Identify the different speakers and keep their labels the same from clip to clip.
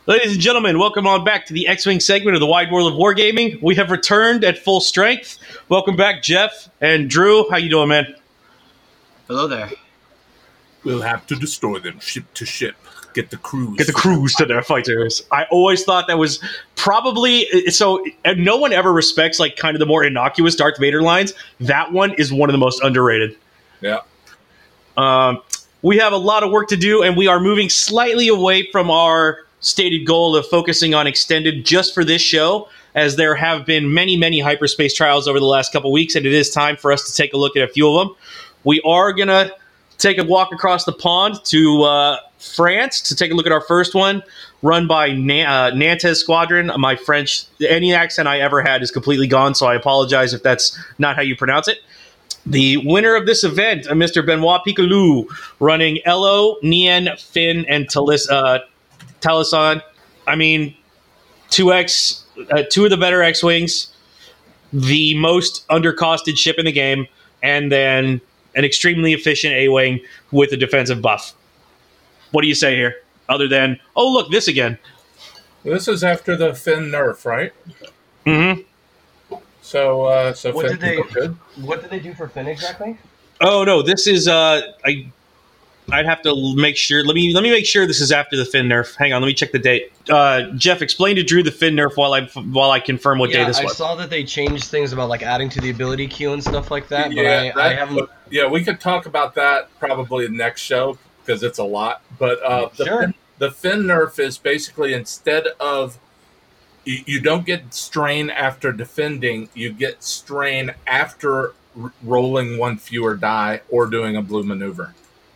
Speaker 1: Ladies and gentlemen, welcome on back to the X-Wing segment of the Wide World of Wargaming. We have returned at full strength. Welcome back, Jeff and Drew. How you doing, man?
Speaker 2: Hello there.
Speaker 3: We'll have to destroy them ship to ship. Get the crews.
Speaker 1: Get the crews to their fighters. I always thought that was probably so. And no one ever respects like kind of the more innocuous Darth Vader lines. That one is one of the most underrated.
Speaker 3: Yeah.
Speaker 1: We have a lot of work to do, and we are moving slightly away from our stated goal of focusing on extended just for this show, as there have been many, many hyperspace trials over the last couple weeks, and it is time for us to take a look at a few of them. We are going to take a walk across the pond to France to take a look at our first one, run by Nantes Squadron. My French, any accent I ever had is completely gone, so I apologize if that's not how you pronounce it. The winner of this event, Mr. Benoit Piccolou, running Elo, Nien, Finn, and Taliesin. I mean, 2X, two of the better X-Wings, the most undercosted ship in the game, and then an extremely efficient A-Wing with a defensive buff. What do you say here? Other than, oh, look, this again.
Speaker 3: This is after the Finn nerf, right?
Speaker 1: Mm-hmm.
Speaker 3: So
Speaker 2: What
Speaker 3: Finn
Speaker 2: did they do for Finn exactly?
Speaker 1: Oh, no, this is, I'd have to make sure. Let me make sure this is after the Finn nerf. Hang on, let me check the date. Jeff, explain to Drew the Finn nerf while I confirm what day this was.
Speaker 2: I saw that they changed things about like adding to the ability queue and stuff like that.
Speaker 3: Yeah,
Speaker 2: but I haven't.
Speaker 3: Yeah, we could talk about that probably the next show because it's a lot. But the Finn nerf is basically instead of you don't get strain after defending, you get strain after rolling one fewer die or doing a blue maneuver.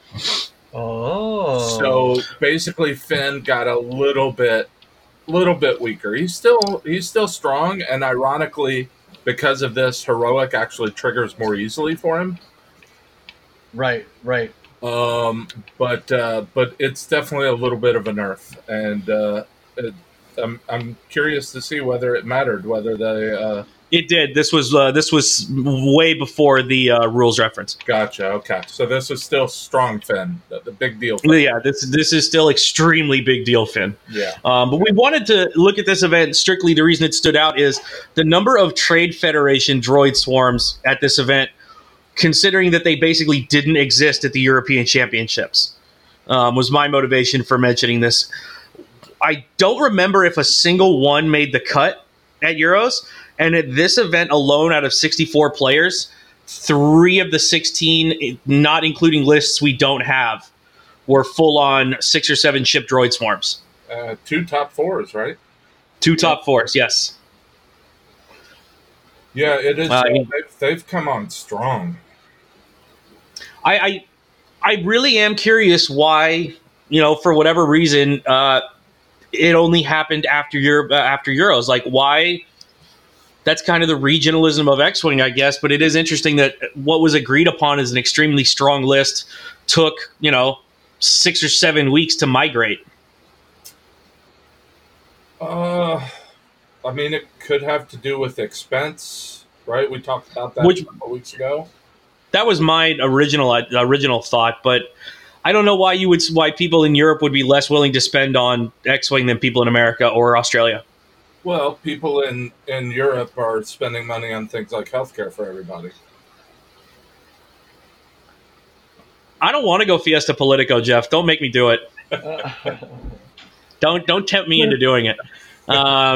Speaker 2: Oh,
Speaker 3: so basically, Finn got a little bit weaker. He's still strong, and ironically, because of this, heroic actually triggers more easily for him.
Speaker 2: Right.
Speaker 3: But it's definitely a little bit of a nerf, and I'm curious to see whether it mattered, whether they.
Speaker 1: It did. This was way before the rules reference.
Speaker 3: Gotcha. Okay, so this is still strong Finn, the big deal Finn.
Speaker 1: Yeah, this is still extremely big deal Finn.
Speaker 3: Yeah.
Speaker 1: But we wanted to look at this event strictly. The reason it stood out is the number of Trade Federation droid swarms at this event, considering that they basically didn't exist at the European Championships, was my motivation for mentioning this. I don't remember if a single one made the cut at Euros. And at this event alone, out of 64 players, 3 of the 16, not including lists we don't have, were full-on 6 or 7 ship droid swarms.
Speaker 3: 2 top 4s, right?
Speaker 1: 2 top 4s, yes.
Speaker 3: Yeah, it is. They've come on strong.
Speaker 1: I really am curious why, for whatever reason, it only happened after Euros. Like, why? That's kind of the regionalism of X-Wing, I guess, but it is interesting that what was agreed upon as an extremely strong list took, 6 or 7 weeks to migrate.
Speaker 3: I mean, it could have to do with expense, right? We talked about that a couple weeks ago.
Speaker 1: That was my original thought, but I don't know why people in Europe would be less willing to spend on X-Wing than people in America or Australia.
Speaker 3: Well, people in Europe are spending money on things like healthcare for everybody.
Speaker 1: I don't want to go Fiesta Politico, Jeff. Don't make me do it. Don't tempt me into doing it.
Speaker 3: I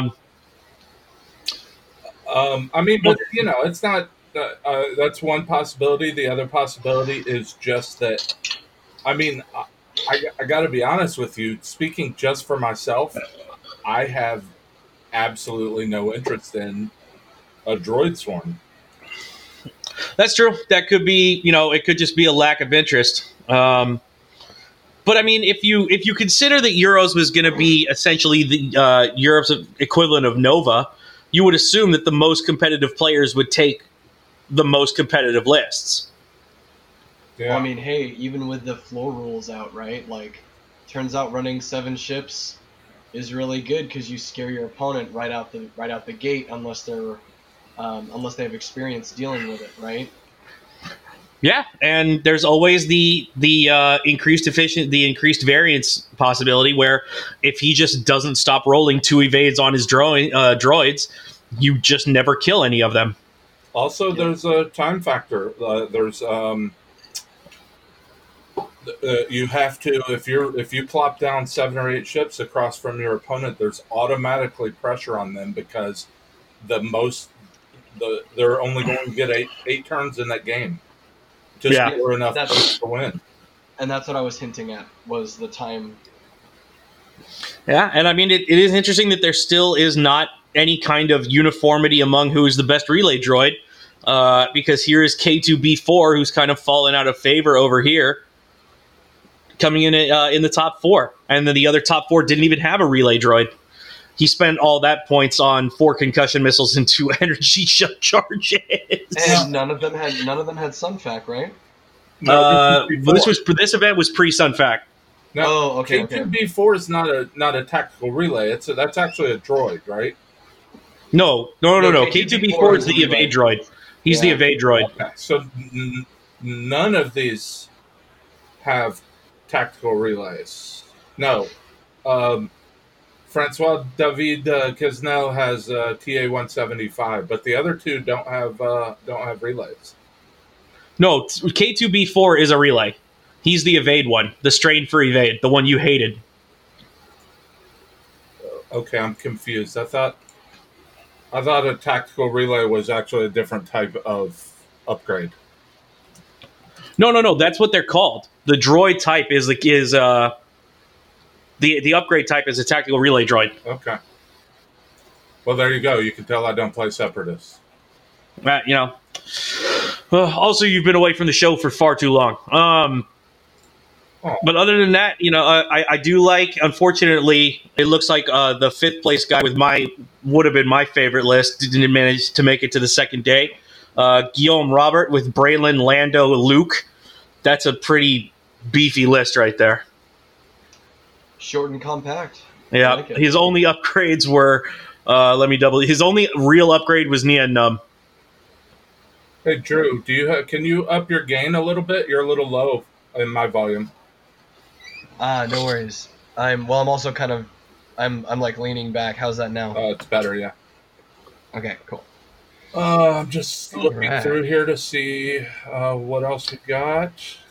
Speaker 3: mean, but it's not. That's one possibility. The other possibility is just that. I mean, I got to be honest with you. Speaking just for myself, I have absolutely no interest in a droid swarm.
Speaker 1: That's true. That could be, it could just be a lack of interest. But I mean, if you consider that Euros was going to be essentially the Europe's equivalent of Nova, you would assume that the most competitive players would take the most competitive lists.
Speaker 2: Yeah. Well, I mean, hey, even with the floor rules out, right? Like, turns out running 7 ships is really good because you scare your opponent right out the gate unless they have experience dealing with it, right?
Speaker 1: Yeah, and there's always the increased variance possibility where if he just doesn't stop rolling 2 evades on his droids, you just never kill any of them.
Speaker 3: Also, there's a time factor. You have to if you plop down 7 or 8 ships across from your opponent, there's automatically pressure on them because they're only going to get eight turns in that game. Just score enough to win.
Speaker 2: And that's what I was hinting at, was the time.
Speaker 1: Yeah, and I mean, it is interesting that there still is not any kind of uniformity among who is the best relay droid, because here is K2B4, who's kind of fallen out of favor over here, coming in the top 4. And then the other top 4 didn't even have a relay droid. He spent all that points on 4 concussion missiles and 2 energy shell charges.
Speaker 2: And none of them had Sunfac, right?
Speaker 1: This event was pre-Sunfac.
Speaker 3: No, okay. K2B4 is not a tactical relay. That's actually a droid, right?
Speaker 1: No. K2B4 is the evade droid. He's the evade droid.
Speaker 3: Okay. So none of these have tactical relays. No. Francois David Quesnel has TA-175, but the other 2 don't have relays.
Speaker 1: No, K2B4 is a relay. He's the evade one, the strain for evade, the one you hated.
Speaker 3: Okay, I'm confused. I thought a tactical relay was actually a different type of upgrade.
Speaker 1: No. That's what they're called. The droid type is the upgrade type is a tactical relay droid.
Speaker 3: Okay. Well, there you go. You can tell I don't play Separatists.
Speaker 1: Also, you've been away from the show for far too long. But other than that, I do like. Unfortunately, it looks like the 5th place guy would have been my favorite list didn't manage to make it to the second day. Guillaume Robert with Braylon, Lando, Luke. That's a pretty beefy list right there.
Speaker 2: Short and compact.
Speaker 1: Yeah, like his only upgrades were. His only real upgrade was Nien Nunb.
Speaker 3: Hey Drew, can you up your gain a little bit? You're a little low in my volume.
Speaker 2: No worries. I'm also kind of I'm like leaning back. How's that now?
Speaker 3: It's better, yeah.
Speaker 2: Okay, cool.
Speaker 3: I'm just looking through here to see what else we got.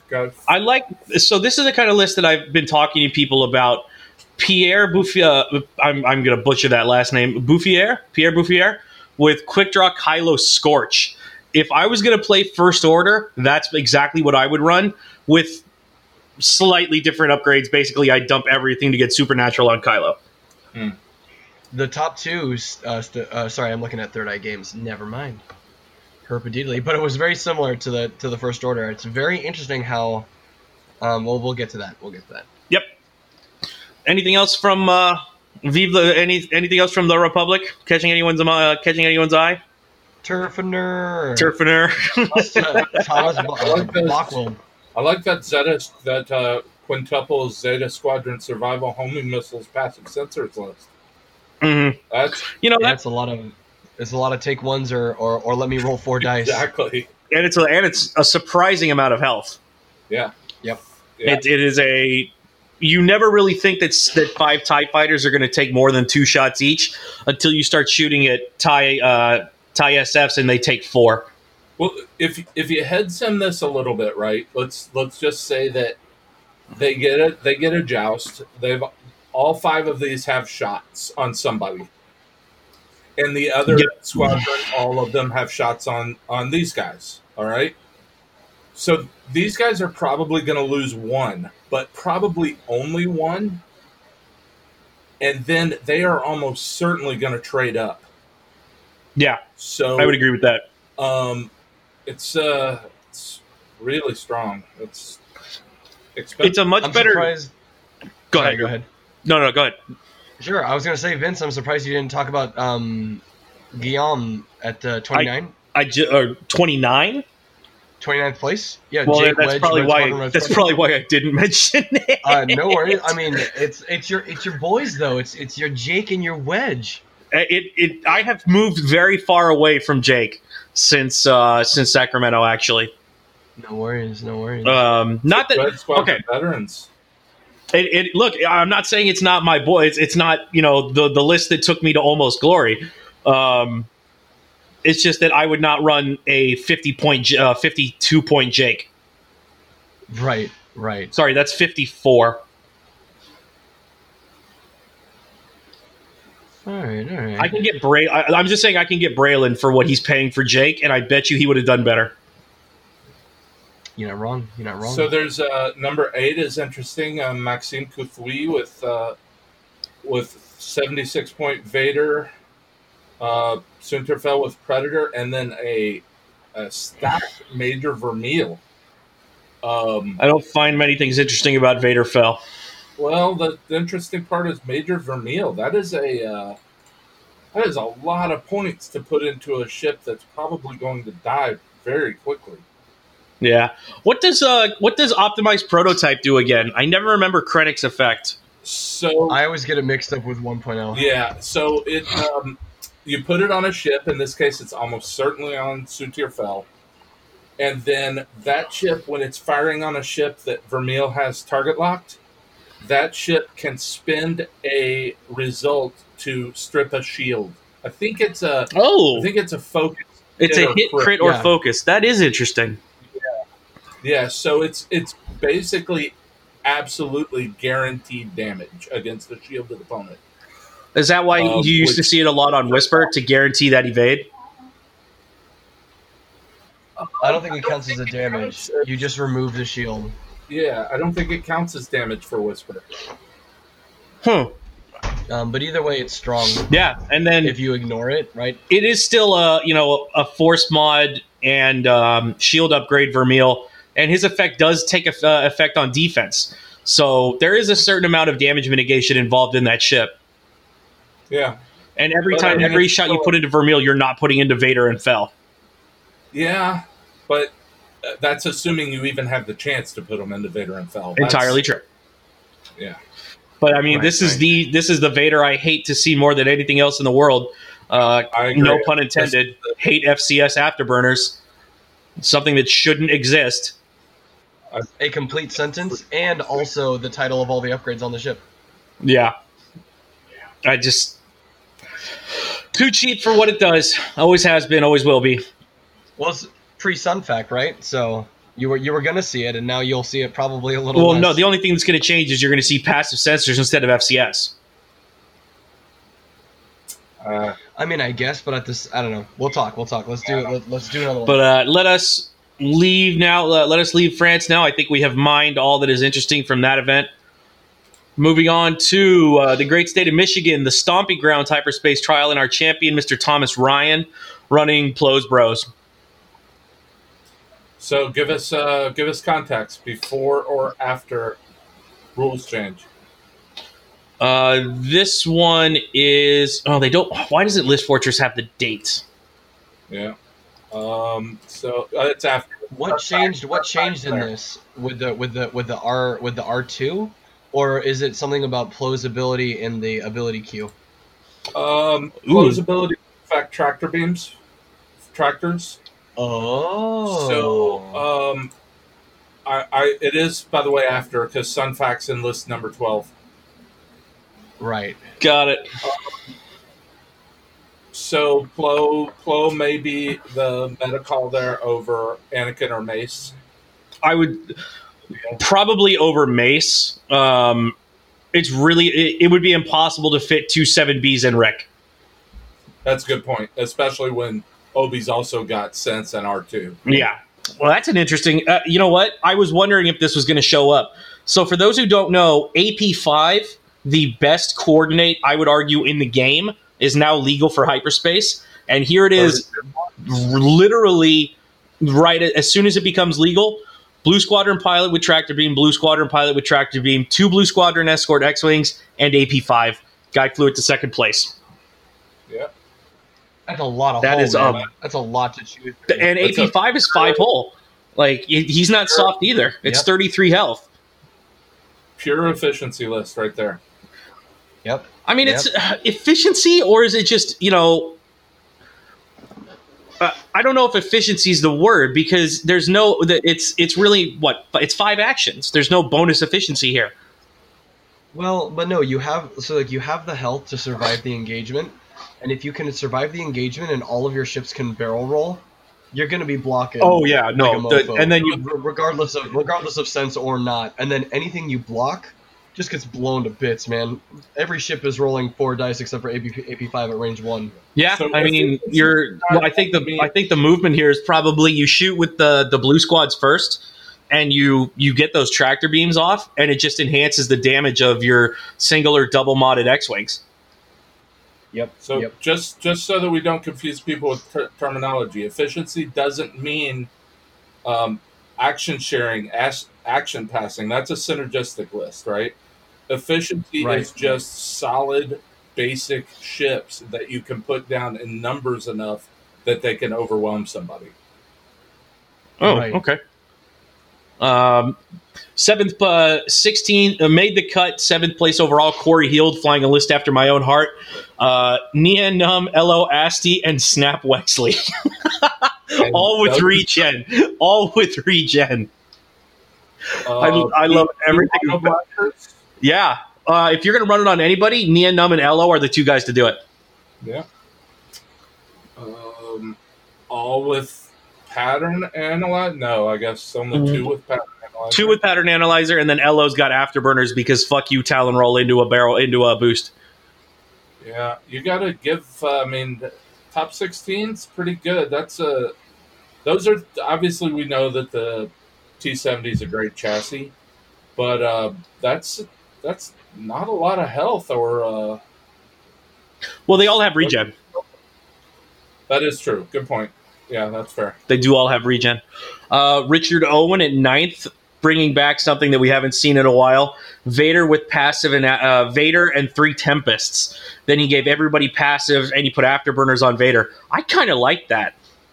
Speaker 1: So this is the kind of list that I've been talking to people about. Pierre Bouffier, I'm going to butcher that last name. Pierre Bouffier with Quick Draw Kylo Scorch. If I was going to play First Order, that's exactly what I would run with slightly different upgrades. Basically, I dump everything to get Supernatural on Kylo.
Speaker 2: The top 2, sorry, I'm looking at Third Eye Games. Never mind. Herpedidly, but it was very similar to the First Order. It's very interesting how. We'll get to that.
Speaker 1: Yep. Anything else from anything else from the Republic catching anyone's eye?
Speaker 2: Turfiner.
Speaker 3: Thomas Blockwell. I like that quintuple Zeta Squadron survival homing missiles passive sensors list.
Speaker 1: Mm-hmm.
Speaker 2: That's a lot of. It's a lot of take ones or let me roll 4 dice.
Speaker 3: Exactly.
Speaker 1: And it's a surprising amount of health.
Speaker 3: Yeah.
Speaker 2: Yep.
Speaker 3: Yeah.
Speaker 1: It is you never really think that 5 TIE fighters are going to take more than 2 shots each until you start shooting at TIE SFs and they take 4.
Speaker 3: Well, if you head sim this a little bit, right? Let's just say that they get a joust. All 5 of these have shots on somebody. And the other squadron, all of them have shots on these guys. All right. So these guys are probably going to lose 1, but probably only 1. And then they are almost certainly going to trade up.
Speaker 1: Yeah.
Speaker 3: So
Speaker 1: I would agree with that.
Speaker 3: It's really strong. It's expensive.
Speaker 1: It's a much better.
Speaker 2: Surprised...
Speaker 1: Go ahead. No, go ahead.
Speaker 2: Sure. I was going to say, Vince, I'm surprised you didn't talk about Guillaume at 29.
Speaker 1: 29?
Speaker 2: 29th place? Yeah,
Speaker 1: well,
Speaker 2: Jake
Speaker 1: that's
Speaker 2: Wedge,
Speaker 1: probably why I didn't mention it.
Speaker 2: No worries. I mean, it's your boys though. It's your Jake and your Wedge.
Speaker 1: I have moved very far away from Jake since Sacramento, actually.
Speaker 2: No worries.
Speaker 1: Not that
Speaker 3: Red Squadron
Speaker 1: okay.
Speaker 3: veterans.
Speaker 1: Look, I'm not saying it's not my boy. It's not the list that took me to almost glory. It's just that I would not run a 52 point Jake.
Speaker 2: Right.
Speaker 1: Sorry, that's 54.
Speaker 2: All right.
Speaker 1: I can get I'm just saying I can get Braylon for what he's paying for Jake, and I bet you he would have done better.
Speaker 2: You're not wrong.
Speaker 3: So there's number 8 is interesting. Maxime Couthuis with 76 point Vader, Sunterfell with Predator, and then a stacked Major Vermeil.
Speaker 1: I don't find many things interesting about Vader Fell.
Speaker 3: Well, the interesting part is Major Vermeil. That is a lot of points to put into a ship that's probably going to die very quickly.
Speaker 1: Yeah. What does optimized prototype do again? I never remember Krennic's effect.
Speaker 3: So
Speaker 2: I always get it mixed up with 1.0.
Speaker 3: Yeah. So it you put it on a ship. In this case, it's almost certainly on Sunterfell. And then that ship, when it's firing on a ship that Vermeil has target locked, that ship can spend a result to strip a shield. I think it's a focus.
Speaker 1: It's a hit, crit, or focus. That is interesting.
Speaker 3: Yeah, so it's basically absolutely guaranteed damage against the shielded opponent.
Speaker 1: Is that why you used to see it a lot on Whisper to guarantee that evade?
Speaker 2: I don't think it counts as a damage. You just remove the shield.
Speaker 3: Yeah, I don't think it counts as damage for Whisper.
Speaker 2: But either way, it's strong.
Speaker 1: Yeah, and then
Speaker 2: if you ignore it, right?
Speaker 1: It is still a force mod and shield upgrade Vermeil, and his effect does take effect on defense. So there is a certain amount of damage mitigation involved in that ship.
Speaker 3: Yeah,
Speaker 1: and every shot you put into Vermeil, you're not putting into Vader and Fell.
Speaker 3: Yeah, but that's assuming you even have the chance to put them into Vader and Fell.
Speaker 1: Entirely true.
Speaker 3: Yeah.
Speaker 1: But I mean, this is the Vader I hate to see more than anything else in the world. No pun intended. Hate FCS afterburners. Something that shouldn't exist.
Speaker 2: A complete sentence, and also the title of all the upgrades on the ship.
Speaker 1: Yeah. I just too cheap for what it does. Always has been. Always will be.
Speaker 2: Well, it's pre-Sun Fact, right? So. You were going to see it, and now you'll see it probably a little less.
Speaker 1: No, the only thing that's going to change is you're going to see passive sensors instead of FCS.
Speaker 2: I mean, I guess, but at this, I don't know. We'll talk. Let's do it. Let's do another one.
Speaker 1: But let us leave now. Let us leave France now. I think we have mined all that is interesting from that event. Moving on to the great state of Michigan, the Stomping Grounds Hyperspace Trial, and our champion, Mr. Thomas Ryan, running Plows Bros.
Speaker 3: So give us context before or after rules change.
Speaker 1: This one is they don't. Why doesn't List Fortress have the dates?
Speaker 3: Yeah. So it's after.
Speaker 2: What changed in this with the R2, or is it something about plausibility in the ability queue?
Speaker 3: Plausibility affect tractor beams, tractors.
Speaker 2: Oh.
Speaker 3: So, it is, by the way, after, because Sunfax in list number 12.
Speaker 2: Right.
Speaker 1: Got it.
Speaker 3: So, Plo may be the meta call there over Anakin or Mace.
Speaker 1: I would probably over Mace. It's really, it would be impossible to fit 2 7Bs in Rick.
Speaker 3: That's a good point, especially when Obi's also got Sense and R2.
Speaker 1: Yeah. Well, that's an interesting... you know what? I was wondering if this was going to show up. So for those who don't know, AP5, the best coordinate, I would argue, in the game, is now legal for hyperspace. And here it is, literally, right as soon as it becomes legal, Blue Squadron pilot with tractor beam, Blue Squadron pilot with tractor beam, 2 Blue Squadron escort X-Wings, and AP5. Guy flew it to second place.
Speaker 3: Yeah.
Speaker 2: That's a lot of
Speaker 1: that
Speaker 2: hole, that's a lot to choose.
Speaker 1: And AP5 is 5 hull. Like, he's not soft either. It's 33 health.
Speaker 3: Pure efficiency list right there.
Speaker 2: Yep.
Speaker 1: I mean, it's efficiency, or is it just, I don't know if efficiency is the word, because there's no. It's really what it's 5 actions. There's no bonus efficiency here.
Speaker 2: Well, but no, you have you have the health to survive the engagement, and if you can survive the engagement and all of your ships can barrel roll, you're going to be blocking.
Speaker 1: Oh yeah, no,
Speaker 2: and then regardless of sense or not, and then anything you block just gets blown to bits, man. Every ship is rolling 4 dice except for AP5 at range 1.
Speaker 1: Yeah, so I mean, I think the movement here is probably you shoot with the blue squads first, and you get those tractor beams off, and it just enhances the damage of your single or double modded X-wings.
Speaker 2: Yep.
Speaker 3: So just so that we don't confuse people with terminology, efficiency doesn't mean action sharing, action passing. That's a synergistic list, right? Efficiency is just solid, basic ships that you can put down in numbers enough that they can overwhelm somebody.
Speaker 1: Oh, okay. 7th, 16 made the cut. 7th place overall. Corey Heald, flying a list after my own heart. Nia Num, Elo Asti, and Snap Wexley. All with regen. All with regen. I love everything. Yeah. If you're going to run it on anybody, Nia Num and Elo are the 2 guys to do it.
Speaker 3: Yeah. All with pattern analyzer? No, I guess only 2 with pattern analyzer.
Speaker 1: 2 with pattern analyzer, and then Elo's got afterburners because fuck you, Talon roll into a boost.
Speaker 3: Yeah, you got to give. Top 16's pretty good. Those are obviously, we know that the T-70 is a great chassis, but that's not a lot of health or.
Speaker 1: Well, they all have regen.
Speaker 3: That is true. Good point. Yeah, that's fair.
Speaker 1: They do all have regen. Richard Owen at 9th, bringing back something that we haven't seen in a while. Vader with passive and Vader and 3 Tempests. Then he gave everybody passive, and he put afterburners on Vader. I kind of like that.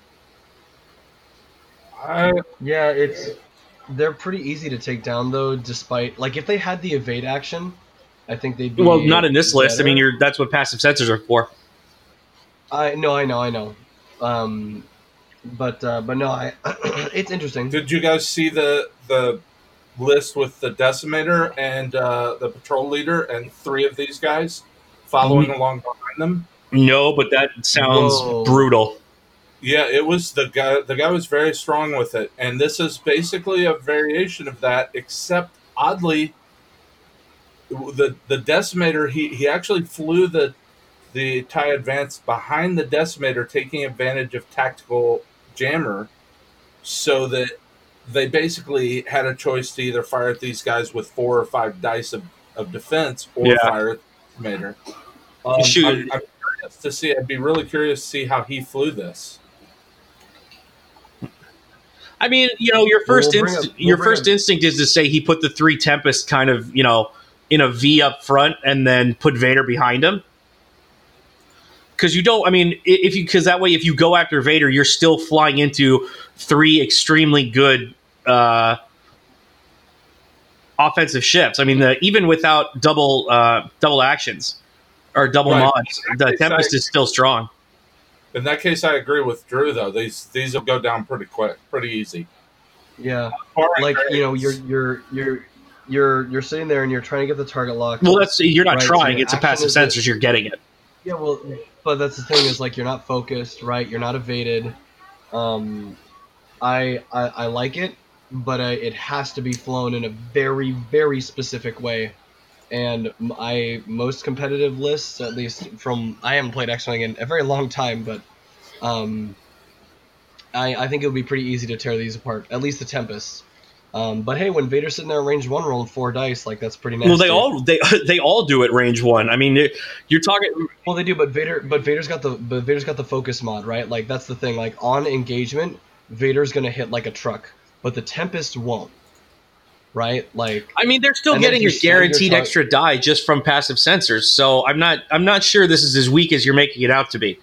Speaker 2: They're pretty easy to take down though. Despite if they had the evade action, I think they'd be.
Speaker 1: Well, not in this list. I mean, that's what passive sensors are for.
Speaker 2: I know. But no, it's interesting.
Speaker 3: Did you guys see the list with the Decimator and the Patrol Leader and 3 of these guys following along behind them?
Speaker 1: No, but that sounds brutal.
Speaker 3: Yeah, it was the guy. The guy was very strong with it, and this is basically a variation of that, except oddly, the Decimator he actually flew the TIE Advance behind the Decimator, taking advantage of tactical jammer, so that they basically had a choice to either fire at these guys with 4 or 5 dice of defense, or fire at the Decimator. I'm curious to see. I'd be really curious to see how he flew this.
Speaker 1: I mean, your first instinct is to say he put the 3 Tempest kind of, in a V up front, and then put Vader behind him. Because you don't. I mean, because that way, if you go after Vader, you're still flying into 3 extremely good offensive ships. I mean, even without double actions or double mods, the Tempest is still strong.
Speaker 3: In that case, I agree with Drew. Though these will go down pretty quick, pretty easy.
Speaker 2: Yeah, you're sitting there and you're trying to get the target locked.
Speaker 1: Well, you're not trying. So it's a passive sensors. You're getting it.
Speaker 2: Yeah, well, but that's the thing is you're not focused, right? You're not evaded. I like it, but it has to be flown in a very, very specific way. And most competitive lists, at least I haven't played X-Wing in a very long time, but I think it would be pretty easy to tear these apart, at least the Tempest. But hey, when Vader's sitting there at range 1 rolling 4 dice, that's pretty nasty.
Speaker 1: Well, they all do at range 1. I mean, you're talking.
Speaker 2: Well, they do, but Vader's got the focus mod, right? That's the thing. On engagement, Vader's gonna hit like a truck, but the Tempest won't. Right?
Speaker 1: I mean, they're still getting a guaranteed extra die just from passive sensors. So I'm not sure this is as weak as you're making it out to be.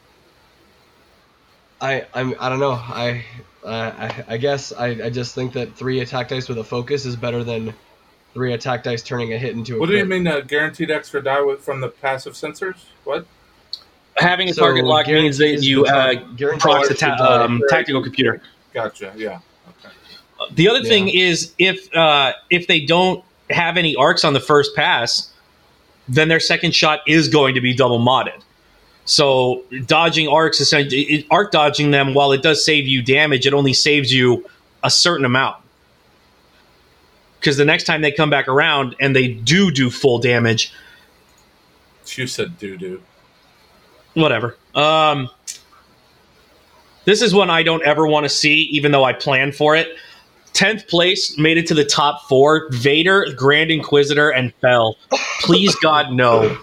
Speaker 2: I don't know. I guess I just think that 3 attack dice with a focus is better than 3 attack dice turning a hit into a
Speaker 3: What
Speaker 2: crit.
Speaker 3: do you mean guaranteed extra die from the passive sensors? What?
Speaker 1: Having a
Speaker 2: So
Speaker 1: target lock means that
Speaker 2: guarantees
Speaker 1: you
Speaker 2: guarantees
Speaker 1: procs the
Speaker 2: to die.
Speaker 1: tactical computer.
Speaker 3: Gotcha. Yeah. Okay.
Speaker 1: The other thing is if they don't have any arcs on the first pass, then their second shot is going to be double modded. So dodging arcs, essentially, arc dodging them, while it does save you damage, it only saves you a certain amount. Because the next time they come back around and they do full damage,
Speaker 3: You said doo-doo.
Speaker 1: whatever. This is one I don't ever want to see, even though I planned for it. 10th place, made it to the top 4. Vader, Grand Inquisitor, and Fel. Please, God, no.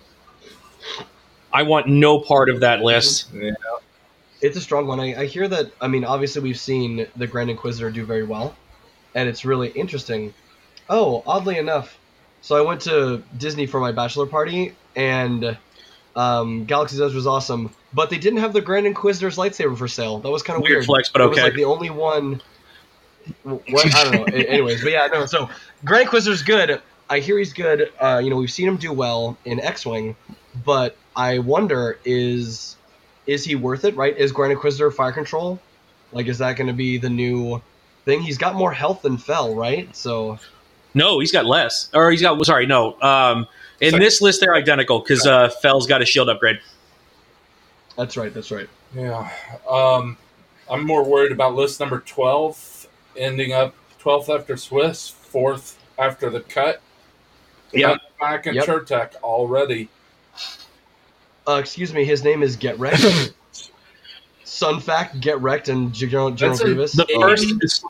Speaker 1: I want no part of that list.
Speaker 3: Yeah.
Speaker 2: It's a strong one. I hear that. I mean, obviously, we've seen the Grand Inquisitor do very well, and it's really interesting. Oh, oddly enough, so I went to Disney for my bachelor party, and Galaxy's Edge was awesome, but they didn't have the Grand Inquisitor's lightsaber for sale. That was kind of weird.
Speaker 1: Flex, but
Speaker 2: It
Speaker 1: okay.
Speaker 2: was like the only one. What I don't know. Anyways, but yeah, no. So Grand Inquisitor's good. I hear he's good. We've seen him do well in X-Wing, but I wonder is he worth it? Right? Is Grand Inquisitor fire control? Like, is that going to be the new thing? He's got more health than Fel, right? So
Speaker 1: No, he's got less. Or he's got, sorry, no. In this list, they're identical because Fel's got a shield upgrade.
Speaker 2: that's right. That's right.
Speaker 3: Yeah. I'm more worried about list number 12 ending up 12th after Swiss, 4th after the cut.
Speaker 1: Yep.
Speaker 3: Back in
Speaker 2: Yep.
Speaker 3: Chertek already.
Speaker 2: Excuse me. His name is Get Wrecked. Sun Fact, Get Wrecked, and General
Speaker 3: That's
Speaker 2: Grievous.
Speaker 1: the first-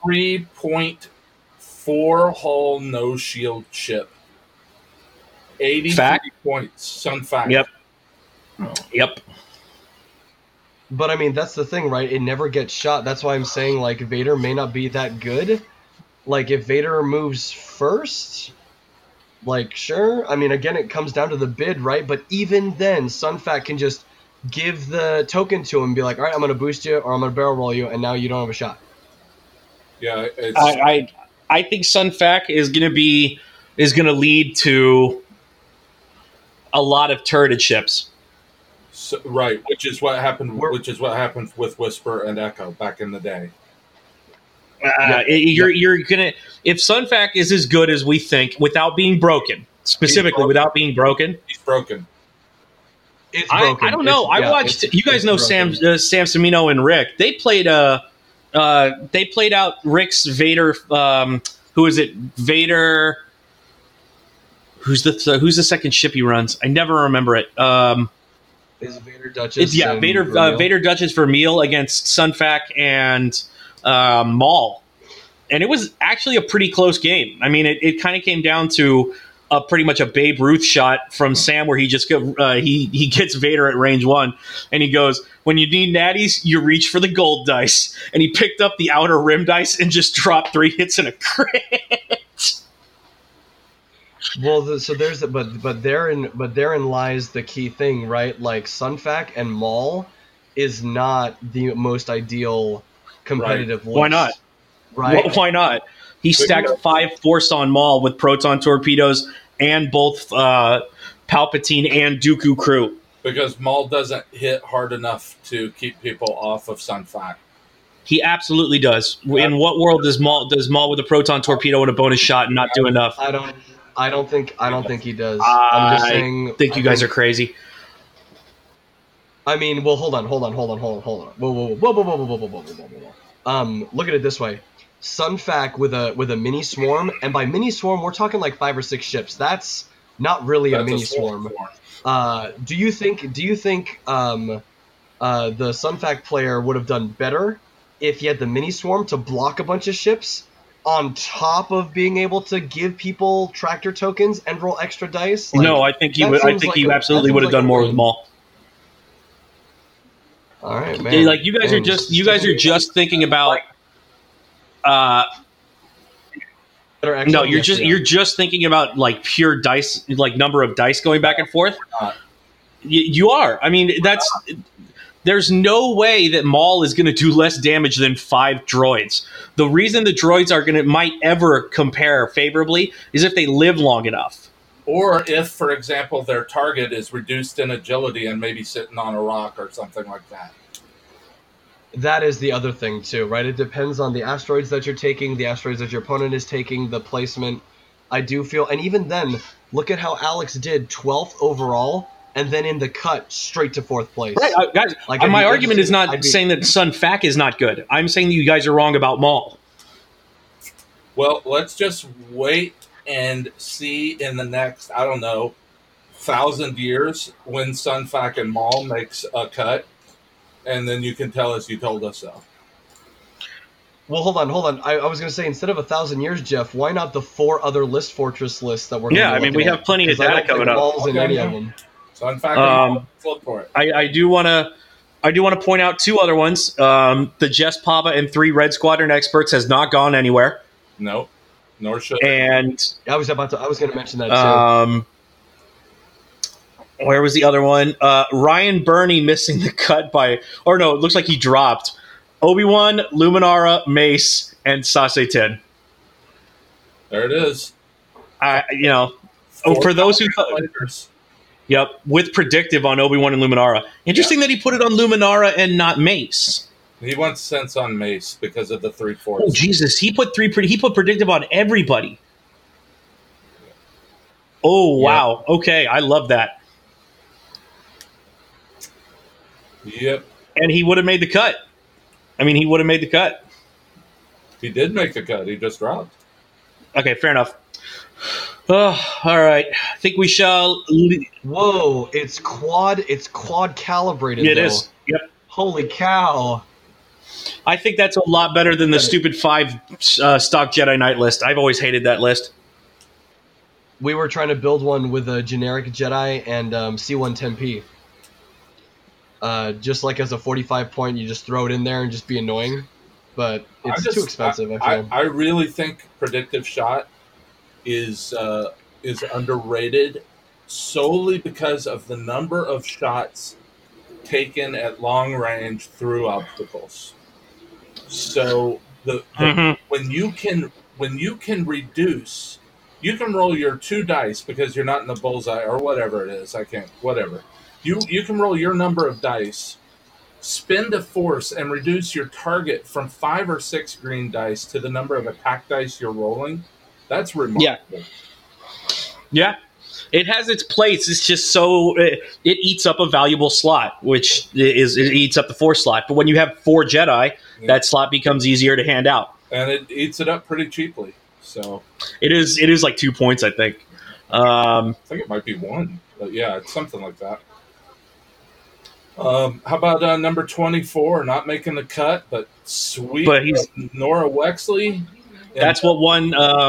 Speaker 3: 83.4 hull no shield ship. 83
Speaker 1: Fact?
Speaker 3: points. Sun fact.
Speaker 1: Yep. Yep.
Speaker 2: But I mean, that's the thing, right? It never gets shot. That's why I'm saying, like, Vader may not be that good. Like, if Vader moves first, like, sure. I mean, again, it comes down to the bid, right? But even then, Sunfac can just give the token to him and be like, all right, I'm going to boost you or I'm going to barrel roll you, and now you don't have a shot.
Speaker 3: Yeah, it's,
Speaker 1: I think Sunfac is going to lead to a lot of turreted ships.
Speaker 3: so, right, which is what happened with Whisper and Echo back in the day.
Speaker 1: You're gonna, if Sunfac is as good as we think without being broken, specifically without being broken.
Speaker 3: He's broken.
Speaker 2: It's broken.
Speaker 1: I don't know. I watched. You guys know Sam Semino and Rick. They played out Rick's Vader. Who is it? Vader. Who's the second ship he runs? I never remember it.
Speaker 2: Is Vader Duchess?
Speaker 1: Vader Duchess Vermeil against Sunfac and Maul, and it was actually a pretty close game. I mean, it kind of came down to pretty much a Babe Ruth shot from Sam, where he just he gets Vader at range 1, and he goes, "When you need natties, you reach for the gold dice," and he picked up the outer rim dice and just dropped 3 hits in a crit.
Speaker 2: Well, so there's but therein lies the key thing, right? Like Sunfac and Maul is not the most ideal competitive list.
Speaker 1: Why not?
Speaker 2: Right?
Speaker 1: Why not? He stacked 5 Force on Maul with proton torpedoes and both Palpatine and Dooku crew.
Speaker 3: Because Maul doesn't hit hard enough to keep people off of Sunfac.
Speaker 1: He absolutely does. In what world does Maul with a proton torpedo and a bonus shot not do enough?
Speaker 2: I don't think he does. I'm just saying.
Speaker 1: I think you guys are crazy.
Speaker 2: I mean, well, hold on. Whoa. Look at it this way. Sunfac with a mini swarm, and by mini swarm we're talking like 5 or 6 ships. That's not really a mini swarm. Do you think the Sunfac player would have done better if he had the mini swarm to block a bunch of ships on top of being able to give people tractor tokens and roll extra dice?
Speaker 1: No, I think he would. I think he absolutely would have done more with Maul.
Speaker 2: All right, man.
Speaker 1: Like you guys are just thinking about. No, you're just thinking about like pure dice, like number of dice going back and forth. You are. I mean, there's no way that Maul is going to do less damage than 5 droids. The reason the droids might ever compare favorably is if they live long enough.
Speaker 3: Or if, for example, their target is reduced in agility and maybe sitting on a rock or something like that.
Speaker 2: That is the other thing, too, right? It depends on the asteroids that you're taking, the asteroids that your opponent is taking, the placement. I do feel, and even then, look at how Alex did 12th overall, and then in the cut, straight to 4th place.
Speaker 1: Right, guys, my argument is not saying that Sun Fac is not good. I'm saying that you guys are wrong about Maul.
Speaker 3: Well, let's just wait and see in the next, I don't know, 1,000 years when Sun Fac and Maul makes a cut, and then you can tell us you told us so.
Speaker 2: Well, hold on. I was going to say, instead of 1,000 years, Jeff, why not the 4 other List Fortress lists that we're going to
Speaker 1: I mean, we have plenty of data coming up.
Speaker 2: Maul's in any of them.
Speaker 3: Sun Fac and Maul, let's look for it.
Speaker 1: I do want to point out 2 other ones. The Jess Pava and 3 Red Squadron experts has not gone anywhere.
Speaker 3: No, nor should.
Speaker 1: And
Speaker 2: I was going to mention that too.
Speaker 1: Where was the other one? Ryan Burney missing the cut by, or no, it looks like he dropped. Obi-Wan, Luminara, Mace, and Saesee Tiin.
Speaker 3: There it is.
Speaker 1: For those who yep, with predictive on Obi-Wan and Luminara. Interesting that he put it on Luminara and not Mace.
Speaker 3: He wants sense on Mace because of the 3/4.
Speaker 1: Oh Jesus! He put predictive on everybody. Oh wow! Yep. Okay, I love that.
Speaker 3: Yep.
Speaker 1: And he would have made the cut. I mean, he would have made the cut.
Speaker 3: He did make the cut. He just dropped.
Speaker 1: Okay, fair enough. Oh, all right. I think we shall.
Speaker 2: Whoa! It's quad calibrated.
Speaker 1: It is. Yep.
Speaker 2: Holy cow!
Speaker 1: I think that's a lot better than the stupid 5 stock Jedi Knight list. I've always hated that list.
Speaker 2: We were trying to build one with a generic Jedi and C110P. Just like as a 45 point, you just throw it in there and just be annoying. But it's too expensive.
Speaker 3: I really think predictive shot is underrated solely because of the number of shots taken at long range through obstacles. So when you can reduce, you can roll your 2 dice because you're not in the bullseye or whatever it is. You can roll your number of dice, spend a force, and reduce your target from 5 or 6 green dice to the number of attack dice you're rolling. That's remarkable.
Speaker 1: Yeah. It has its place. It's just so it eats up a valuable slot, which it eats up the 4 slot. But when you have 4 Jedi, that slot becomes easier to hand out,
Speaker 3: and it eats it up pretty cheaply. So
Speaker 1: it is like 2 points, I think.
Speaker 3: I think it might be 1, but yeah, it's something like that. How about number 24, not making the cut, but sweet.
Speaker 1: But he's
Speaker 3: Nora Wexley.
Speaker 1: That's what won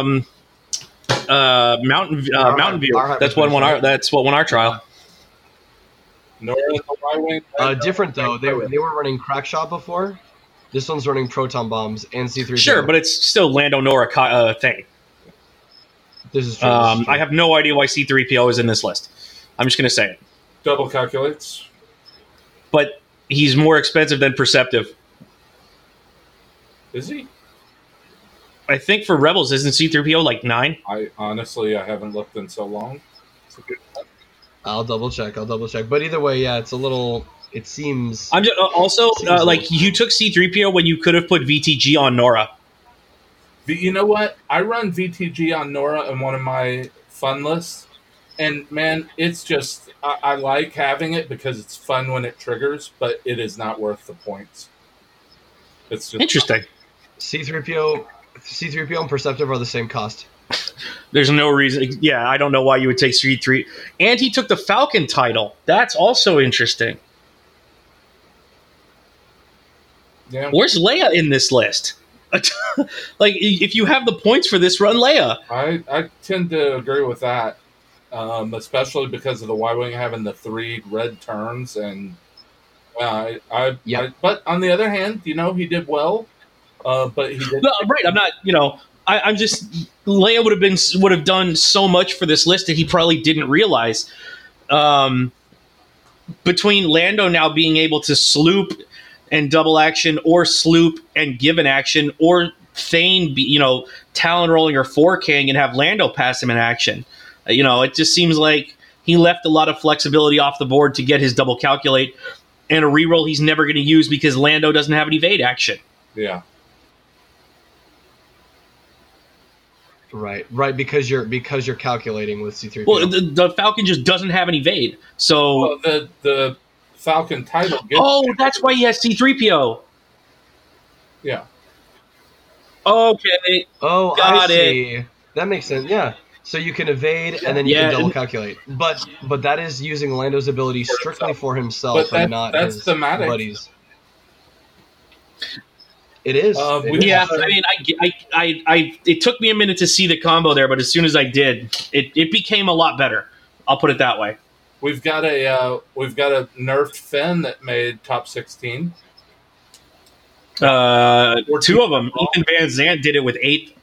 Speaker 1: Mountain View. That's what won our trial.
Speaker 3: Nora the Y-Wing.
Speaker 2: Different though. They were running Crackshot before. This one's running proton bombs and C3.
Speaker 1: Sure, but it's still Lando Nora thing.
Speaker 2: This is true.
Speaker 1: I have no idea why C3PO is in this list. I'm just going to say it.
Speaker 3: Double calculates.
Speaker 1: But he's more expensive than Perceptive.
Speaker 3: Is he?
Speaker 1: I think for Rebels, isn't C3PO like 9?
Speaker 3: I haven't looked in so long. It's a good one.
Speaker 2: I'll double check. But either way, yeah, it's a little. It seems.
Speaker 1: I'm just, also like you took C3PO when you could have put VTG on Nora.
Speaker 3: You know what? I run VTG on Nora in one of my fun lists, and man, it's just I like having it because it's fun when it triggers, but it is not worth the points. It's just
Speaker 1: interesting.
Speaker 2: C3PO and Perceptive are the same cost.
Speaker 1: There's no reason. Yeah, I don't know why you would take C3. And he took the Falcon title. That's also interesting.
Speaker 3: Yeah.
Speaker 1: Where's Leia in this list? Like, if you have the points for this, run Leia.
Speaker 3: I tend to agree with that, especially because of the Y-Wing having the 3 red turns. And but on the other hand, he did well. But he did.
Speaker 1: No, right. I'm not. I'm just. Leia would have done so much for this list that he probably didn't realize. Between Lando now being able to sloop and double action, or sloop and give an action, or Thane be Talon rolling or 4King and have Lando pass him in action. It just seems like he left a lot of flexibility off the board to get his double calculate and a reroll he's never going to use because Lando doesn't have an evade action.
Speaker 3: Yeah.
Speaker 2: Right, because you're calculating with C3PO.
Speaker 1: Well, the Falcon just doesn't have an evade, so
Speaker 3: the Falcon title.
Speaker 1: That's why he has C3PO.
Speaker 3: Yeah.
Speaker 1: Okay.
Speaker 2: Oh,
Speaker 1: got
Speaker 2: I see.
Speaker 1: it.
Speaker 2: That makes sense. Yeah. So you can evade and then you can double calculate, but that is using Lando's ability strictly for himself and not his
Speaker 3: thematic.
Speaker 2: buddies. It is.
Speaker 1: I mean, it took me a minute to see the combo there, but as soon as I did, it became a lot better. I'll put it that way.
Speaker 3: We've got a nerfed Finn that made top 16.
Speaker 1: 2 of them. Ethan Van Zandt did it with 8th.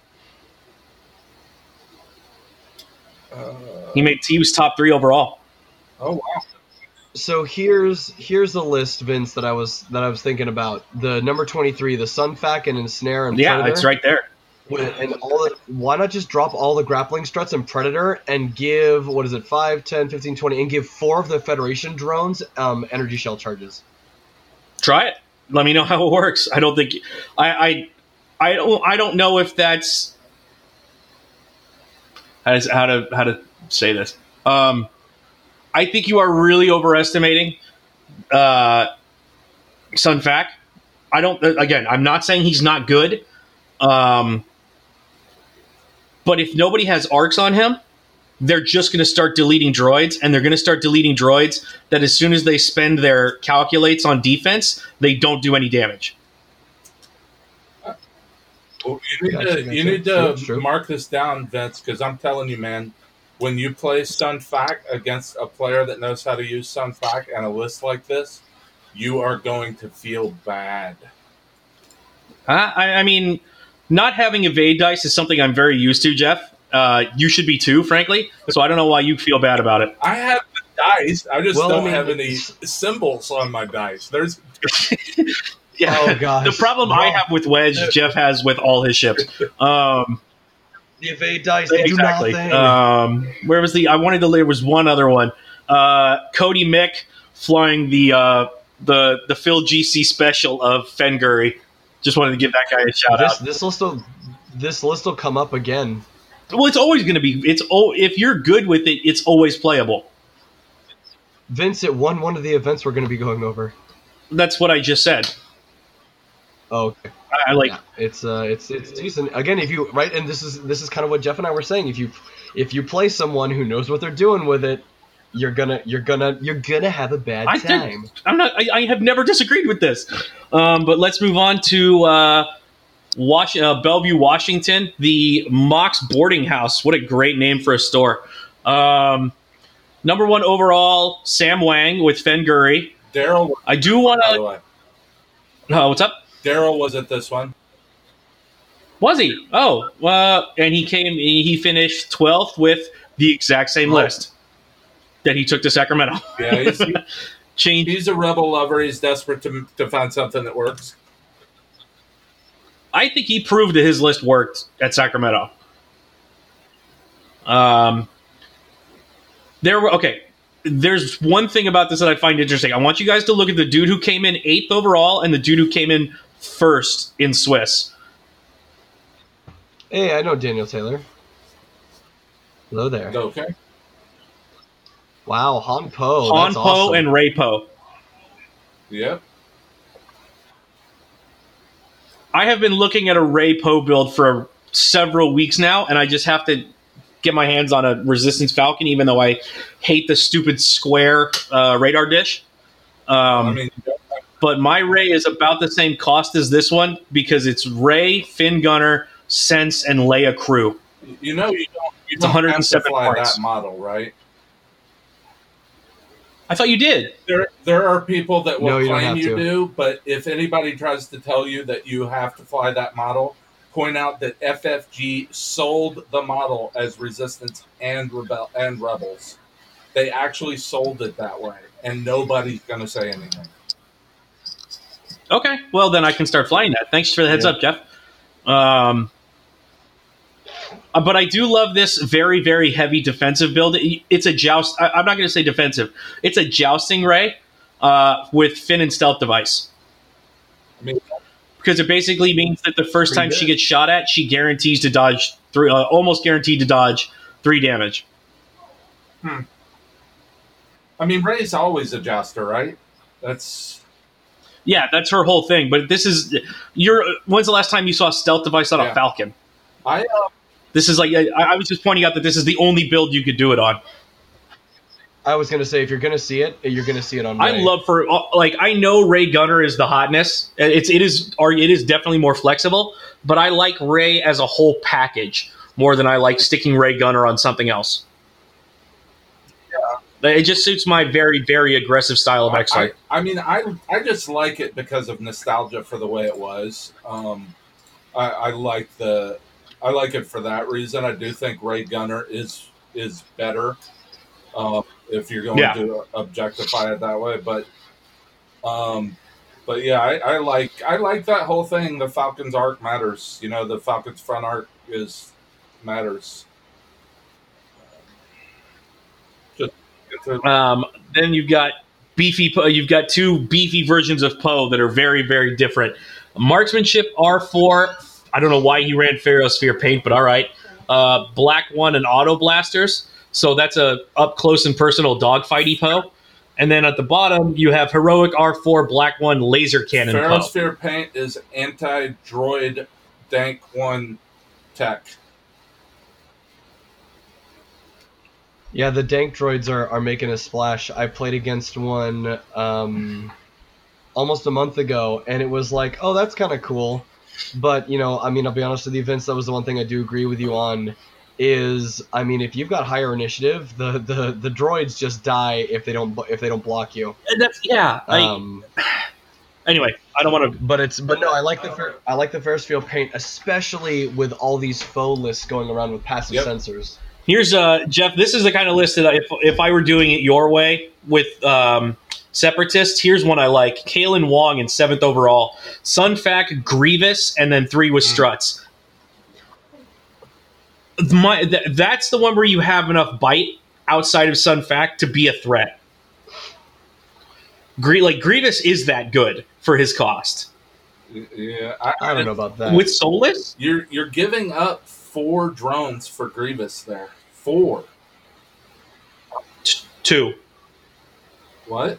Speaker 1: He was top 3 overall.
Speaker 3: Oh wow.
Speaker 2: So here's the list, Vince, that I was thinking about. The number 23, the Sun Falcon and Snare and Predator.
Speaker 1: Yeah, it's right there.
Speaker 2: And why not just drop all the grappling struts and Predator and give 5, 10, 15, 20 and give 4 of the Federation drones energy shell charges.
Speaker 1: Try it. Let me know how it works. I don't think I don't know if that's how to say this. I think you are really overestimating Sun Fac. I'm not saying he's not good. But if nobody has arcs on him, they're just going to start deleting droids, and they're going to start deleting droids that as soon as they spend their calculates on defense, they don't do any damage.
Speaker 3: Well, you need to mark this down, Vince, because I'm telling you, man, when you play Sun Fac against a player that knows how to use Sun Fac and a list like this, you are going to feel bad.
Speaker 1: I mean, not having evade dice is something I'm very used to, Jeff. You should be too, frankly. So I don't know why you feel bad about it.
Speaker 3: I have the dice. I just don't have any symbols on my dice. There's...
Speaker 1: Yeah.
Speaker 2: Oh, gosh.
Speaker 1: The problem I have with Wedge, Jeff has with all his ships.
Speaker 2: The evade dice, they
Speaker 1: exactly.
Speaker 2: do nothing.
Speaker 1: Where was there was one other one. Cody Mick flying the Phil GC special of Fenguri. Just wanted to give that guy a shout out.
Speaker 2: This list will come up again.
Speaker 1: Well, it's always going to be. If you're good with it, it's always playable.
Speaker 2: Vince, it won one of the events we're going to be going over.
Speaker 1: That's what I just said.
Speaker 2: Oh, okay.
Speaker 1: I like.
Speaker 2: Yeah, it's decent. Again, if you and this is kind of what Jeff and I were saying. If you play someone who knows what they're doing with it, you're gonna have a bad time.
Speaker 1: I have never disagreed with this. But let's move on to Bellevue, Washington, the Mox Boarding House. What a great name for a store. Number 1 overall, Sam Wang with Fenguri.
Speaker 3: Daryl.
Speaker 1: I do want to. What's up?
Speaker 3: Daryl was at this one.
Speaker 1: Was he? Oh, and he finished 12th with the exact same list that he took to Sacramento.
Speaker 3: Yeah, he's a rebel lover. He's desperate to find something that works.
Speaker 1: I think he proved that his list worked at Sacramento. There's one thing about this that I find interesting. I want you guys to look at the dude who came in 8th overall and the dude who came in 1st in Swiss.
Speaker 2: Hey, I know Daniel Taylor. Hello there.
Speaker 3: Okay.
Speaker 2: Wow, Han Po.
Speaker 1: Han Po
Speaker 2: awesome.
Speaker 1: and Ray Po.
Speaker 3: Yep.
Speaker 1: I have been looking at a Ray Po build for several weeks now, and I just have to get my hands on a Resistance Falcon, even though I hate the stupid square radar dish. But my Ray is about the same cost as this one because it's Ray, Finn Gunner, Sense, and Leia crew.
Speaker 3: You don't
Speaker 1: 107
Speaker 3: have to fly
Speaker 1: points.
Speaker 3: that model, right?
Speaker 1: I thought you did.
Speaker 3: There are people that will claim you
Speaker 2: to.
Speaker 3: do, but if anybody tries to tell you that you have to fly that model, point out that FFG sold the model as Resistance and Rebels. They actually sold it that way, and nobody's going to say anything.
Speaker 1: Okay, well then I can start flying that. Thanks for the heads up, Jeff. But I do love this very, very heavy defensive build. It's a joust. I'm not going to say defensive. It's a jousting ray with fin and stealth device.
Speaker 3: I mean,
Speaker 1: because it basically means that the first time she gets shot at, she guarantees to dodge three, almost guaranteed to dodge 3 damage.
Speaker 3: I mean, Ray's always a jouster, right?
Speaker 1: That's her whole thing. But this is when's the last time you saw a stealth device on a Falcon? This is like I was just pointing out that this is the only build you could do it on.
Speaker 2: I was gonna say if you're gonna see it, you're gonna see it on Ray.
Speaker 1: I love I know Ray Gunner is the hotness. It is definitely more flexible, but I like Ray as a whole package more than I like sticking Ray Gunner on something else. Yeah, it just suits my very, very aggressive style of X-Fight.
Speaker 3: I mean, I just like it because of nostalgia for the way it was. I like it for that reason. I do think Ray Gunner is better. If you're going to objectify it that way, but yeah, I like that whole thing. The Falcon's arc matters. The Falcon's front arc matters.
Speaker 1: Then you've got You've got 2 beefy versions of Poe that are very, very different. Marksmanship R4. I don't know why he ran Ferrosphere paint, but all right. Black 1 and auto blasters. So that's a up close and personal dogfighty Poe. And then at the bottom, you have Heroic R4 Black 1 laser cannon Poe.
Speaker 3: Ferrosphere paint is anti-droid Dank 1 tech.
Speaker 2: Yeah, the Dank droids are making a splash. I played against one almost a month ago, and it was like, oh, that's kind of cool. But, I'll be honest with you, Vince, that was the one thing I do agree with you on. If you've got higher initiative, the droids just die if they don't block you.
Speaker 1: And that's anyway, I don't want to.
Speaker 2: But no, I like the Ferrosphere paint, especially with all these faux lists going around with passive sensors.
Speaker 1: Here's Jeff. This is the kind of list that if I were doing it your way with Separatists, here's one I like: Kalen Wong in 7th overall, Sun Fac, Grievous, and then 3 with Struts. That's the one where you have enough bite outside of Sun Fac to be a threat. Grievous is that good for his cost.
Speaker 3: Yeah,
Speaker 2: I don't know about that.
Speaker 1: With Soulless,
Speaker 3: you're giving up 4 drones for Grievous there. 4.
Speaker 1: 2.
Speaker 3: What?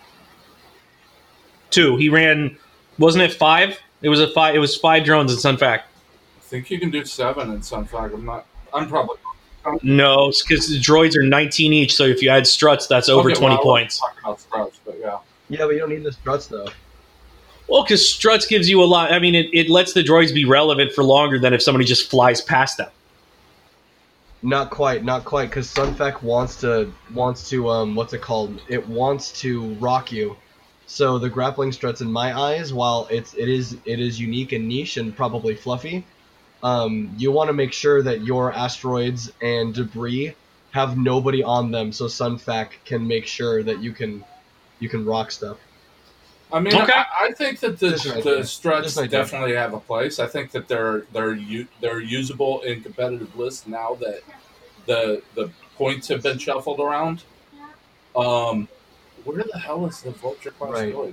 Speaker 1: 2. He ran. Wasn't it 5? It was 5. It was 5 drones in Sun Fac.
Speaker 3: I think you can do 7 in Sun Fac. I'm probably.
Speaker 1: No, because the droids are 19 each. So if you add struts, that's over 20 points.
Speaker 3: Talking about struts, but yeah.
Speaker 2: Yeah, but you don't need the struts though.
Speaker 1: Well, because struts gives you a lot. I mean, it lets the droids be relevant for longer than if somebody just flies past them.
Speaker 2: Not quite, because Sun Fac wants to what's it called? It wants to rock you. So the grappling struts, in my eyes, while it is unique and niche and probably fluffy, you want to make sure that your asteroids and debris have nobody on them, so Sun Fac can make sure that you can rock stuff.
Speaker 3: I mean, okay. I think that the struts definitely have a place. I think that they're usable in competitive lists now that the points have been shuffled around. Where the hell is the Vulture class droid?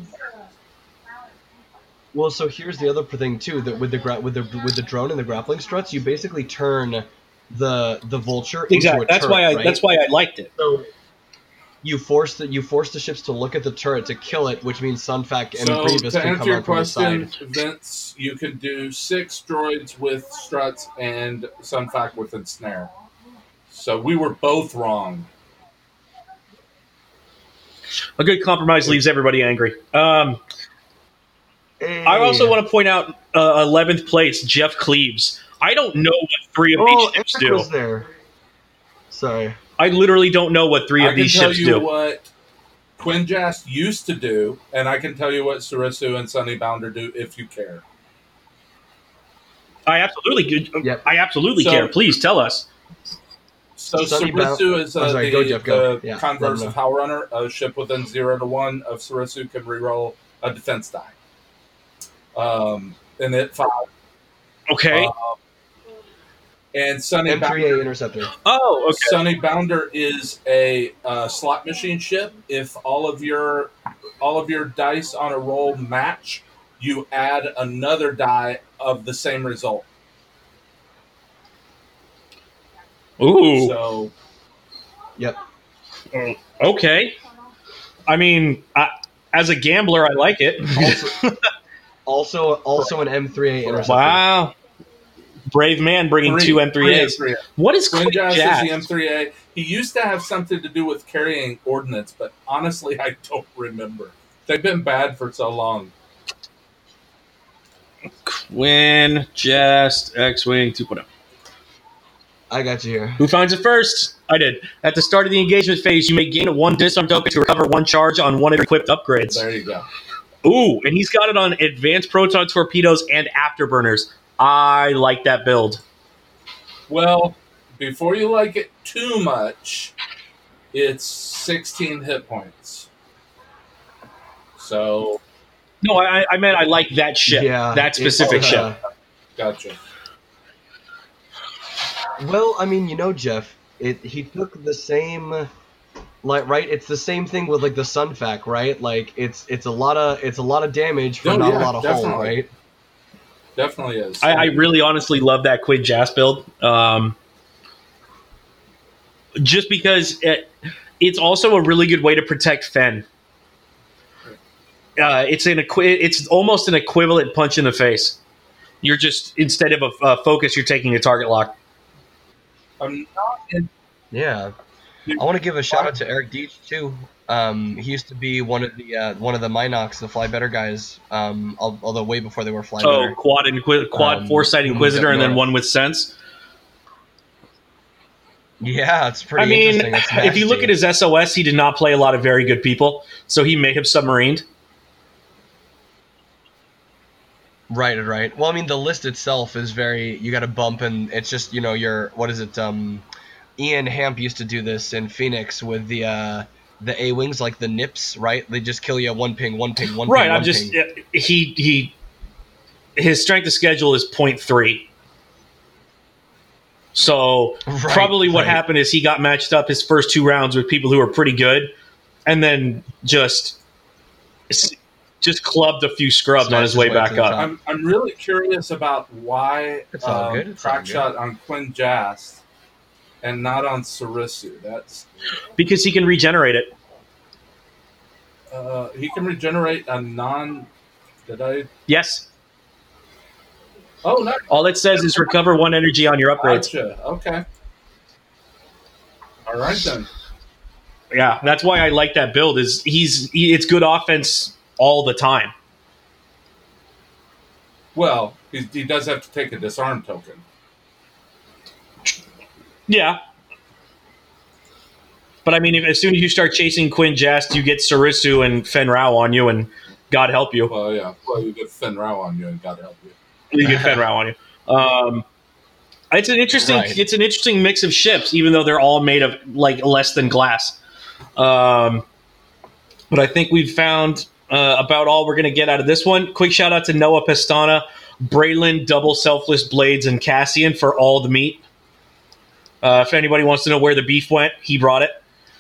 Speaker 2: Well, so here's the other thing too, that with the drone and the grappling struts, you basically turn the Vulture into a turret.
Speaker 1: That's why I liked it.
Speaker 2: So you force the ships to look at the turret to kill it, which means Sun Fac and Grievous can come out from the side.
Speaker 3: To answer your question, Vince, you can do 6 droids with struts and Sun Fac with ensnare. So we were both wrong.
Speaker 1: A good compromise leaves everybody angry. I also want to point out 11th place, Jeff Cleaves. I don't know what 3 of these ships do.
Speaker 2: Was there. Sorry.
Speaker 1: I literally don't know what 3 of these ships do.
Speaker 3: I can tell you what Quinjas used to do, and I can tell you what Surisu and Sunny Bounder do if you care.
Speaker 1: I absolutely care. Please tell us.
Speaker 3: So Surisu is the converse of Howl Runner. A ship within 0 to 1 of Surisu can reroll a defense die. And it 5.
Speaker 1: Okay.
Speaker 3: And Sunny
Speaker 2: M3A
Speaker 3: Bounder,
Speaker 2: Interceptor.
Speaker 1: Oh, okay.
Speaker 3: Sunny Bounder is a slot machine ship. If all of your dice on a roll match, you add another die of the same result.
Speaker 1: Ooh.
Speaker 3: So,
Speaker 2: Yep.
Speaker 1: Okay. I mean, as a gambler, I like it.
Speaker 2: Also an M3A Interceptor.
Speaker 1: Wow. Brave man bringing two M3As.
Speaker 3: M3A.
Speaker 1: What is
Speaker 3: Quinn Jast
Speaker 1: Jast?
Speaker 3: is the M3A. He used to have something to do with carrying ordnance, but honestly, I don't remember. They've been bad for so long.
Speaker 1: Quinn Jast X-Wing 2.0.
Speaker 2: I got you here.
Speaker 1: Who finds it first? I did. At the start of the engagement phase, you may gain one disarm token to recover one charge on one of your equipped upgrades.
Speaker 3: There you go.
Speaker 1: Ooh, and he's got it on advanced proton torpedoes and afterburners. I like that build.
Speaker 3: Well, before you like it too much, it's 16 hit points. So...
Speaker 1: No, I meant I like that ship.
Speaker 2: Yeah,
Speaker 1: that specific ship.
Speaker 3: Gotcha.
Speaker 2: Well, I mean, Jeff, he took the same, right? It's the same thing with the Sunfac, right? Like it's a lot of damage for not a lot of hull, right?
Speaker 3: Definitely is.
Speaker 1: I really honestly love that Quinn Jast build. Just because it's also a really good way to protect Fenn. It's almost an equivalent punch in the face. You're just, instead of a focus, you're taking a target lock.
Speaker 2: Yeah. I want to give a shout out to Eric Deitch too. He used to be one of the Minox, the Fly Better guys. Although way before they were Fly Better.
Speaker 1: Quad Foresight Inquisitor, and then one with Sense.
Speaker 2: Yeah, it's pretty interesting. It's
Speaker 1: if you look at his SOS, he did not play a lot of very good people, so he may have submarined.
Speaker 2: Right. Well, I mean, the list itself is you got to bump, and it's just, what is it? Ian Hamp used to do this in Phoenix with the A-Wings, like the Nips, right? They just kill you one ping.
Speaker 1: Right, I'm just, his strength of schedule is 0.3. So probably what happened is he got matched up his first two rounds with people who were pretty good, and then just clubbed a few scrubs on his way back up.
Speaker 3: I'm really curious about why crack shot on Quinn Jast and not on Sarisu. That's
Speaker 1: because he can regenerate it.
Speaker 3: He can regenerate a non. Did I?
Speaker 1: Yes.
Speaker 3: Oh, no.
Speaker 1: All it says is recover one energy on your upgrades.
Speaker 3: Gotcha. Okay. All right then.
Speaker 1: Yeah, that's why I like that build. It's good offense all the time.
Speaker 3: Well, he does have to take a disarm token.
Speaker 1: Yeah. But I mean, as soon as you start chasing Quinn Jast, you get Sarisu and Fen Rao on you, and God help you.
Speaker 3: Well, yeah. Well, you get Fen Rao on you, and God help you.
Speaker 1: You get Fen Rao on you. It's an interesting mix of ships, even though they're all made of less than glass. But I think we've found about all we're going to get out of this one. Quick shout out to Noah Pestana, Braylon, Double Selfless Blades, and Cassian for all the meat. If anybody wants to know where the beef went, he brought it.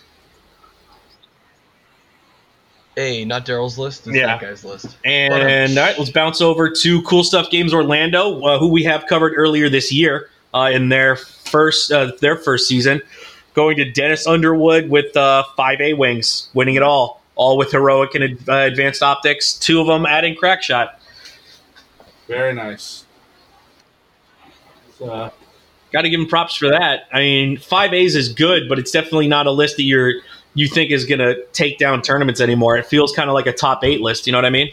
Speaker 2: Hey, not Daryl's list. It's that guy's list.
Speaker 1: And all right, let's bounce over to Cool Stuff Games Orlando, who we have covered earlier this year in their first season. Going to Dennis Underwood with 5 A-Wings, winning it all with heroic and advanced optics. 2 of them adding crack shot.
Speaker 3: Very nice.
Speaker 1: Got to give him props for that. I mean, 5 A's is good, but it's definitely not a list that you think is going to take down tournaments anymore. It feels kind of like a top 8 list. You know what I mean?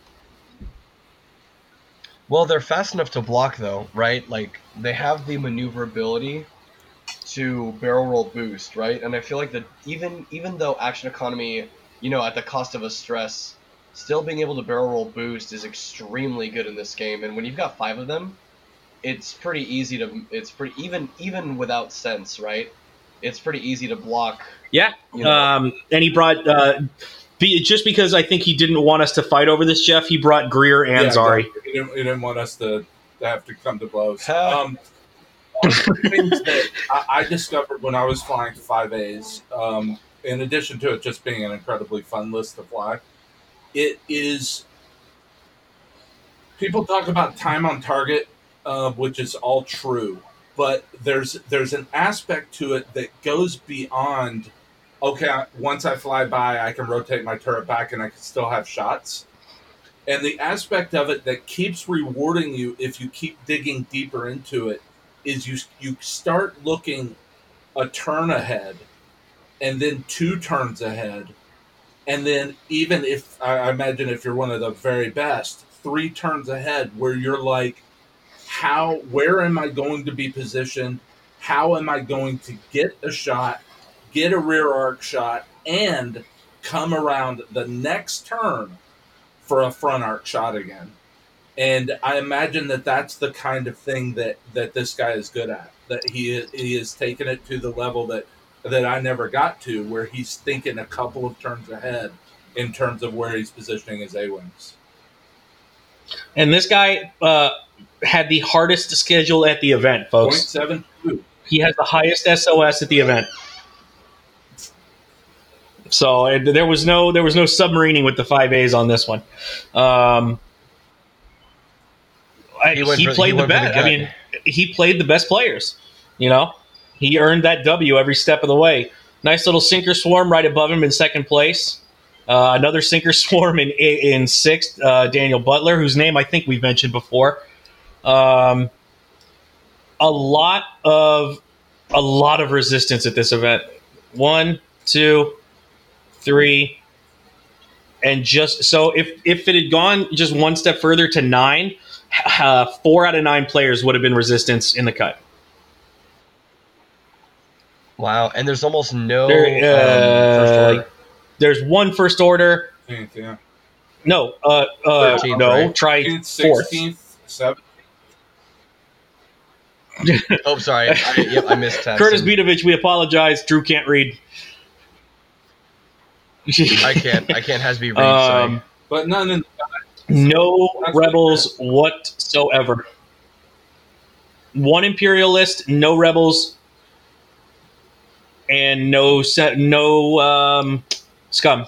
Speaker 2: Well, they're fast enough to block, though, right? They have the maneuverability to barrel roll boost, right? And I feel like that even though action economy, at the cost of a stress, still being able to barrel roll boost is extremely good in this game. And when you've got 5 of them, it's pretty easy to. It's pretty even without sense, right? It's pretty easy to block.
Speaker 1: Yeah. And he brought just because I think he didn't want us to fight over this, Jeff. He brought Greer and Zari.
Speaker 3: He didn't want us to have to come to blows. One of the things that I discovered when I was flying 5As, in addition to it just being an incredibly fun list to fly, it is, people talk about time on target, which is all true, but there's an aspect to it that goes beyond, okay, once I fly by, I can rotate my turret back and I can still have shots. And the aspect of it that keeps rewarding you if you keep digging deeper into it is you start looking a turn ahead, and then 2 turns ahead, and then even if, I imagine if you're one of the very best, 3 turns ahead, where you're like, where am I going to be positioned? How am I going to get a shot, get a rear arc shot, and come around the next turn for a front arc shot again? And I imagine that that's the kind of thing that this guy is good at, that he has taken it to the level that I never got to, where he's thinking a couple of turns ahead in terms of where he's positioning his A-wings.
Speaker 1: And this guy had the hardest schedule at the event, folks.
Speaker 3: 0.72.
Speaker 1: He has the highest SOS at the event. So there was no submarining with the 5As on this one. He played the best. I mean, he played the best players. You know, he earned that W every step of the way. Nice little sinker swarm right above him in second place. Another sinker swarm in sixth. Daniel Butler, whose name I think we've mentioned before. A lot of resistance at this event. 1, 2, 3, and just so if it had gone just one step further to 9, 4 out of 9 players would have been resistance in the cut.
Speaker 2: Wow, and there's almost no first order.
Speaker 1: There's one first order.
Speaker 3: Yeah.
Speaker 1: No,
Speaker 2: 13th,
Speaker 1: no.
Speaker 2: right?
Speaker 1: Try
Speaker 3: 16th, 7th.
Speaker 2: Oh, sorry. I missed that.
Speaker 1: Curtis Beatovich, we apologize. Drew can't read.
Speaker 2: I can't. Has to be read. Sorry.
Speaker 3: But no
Speaker 1: rebels whatsoever. 1 imperialist, no rebels, and no scum.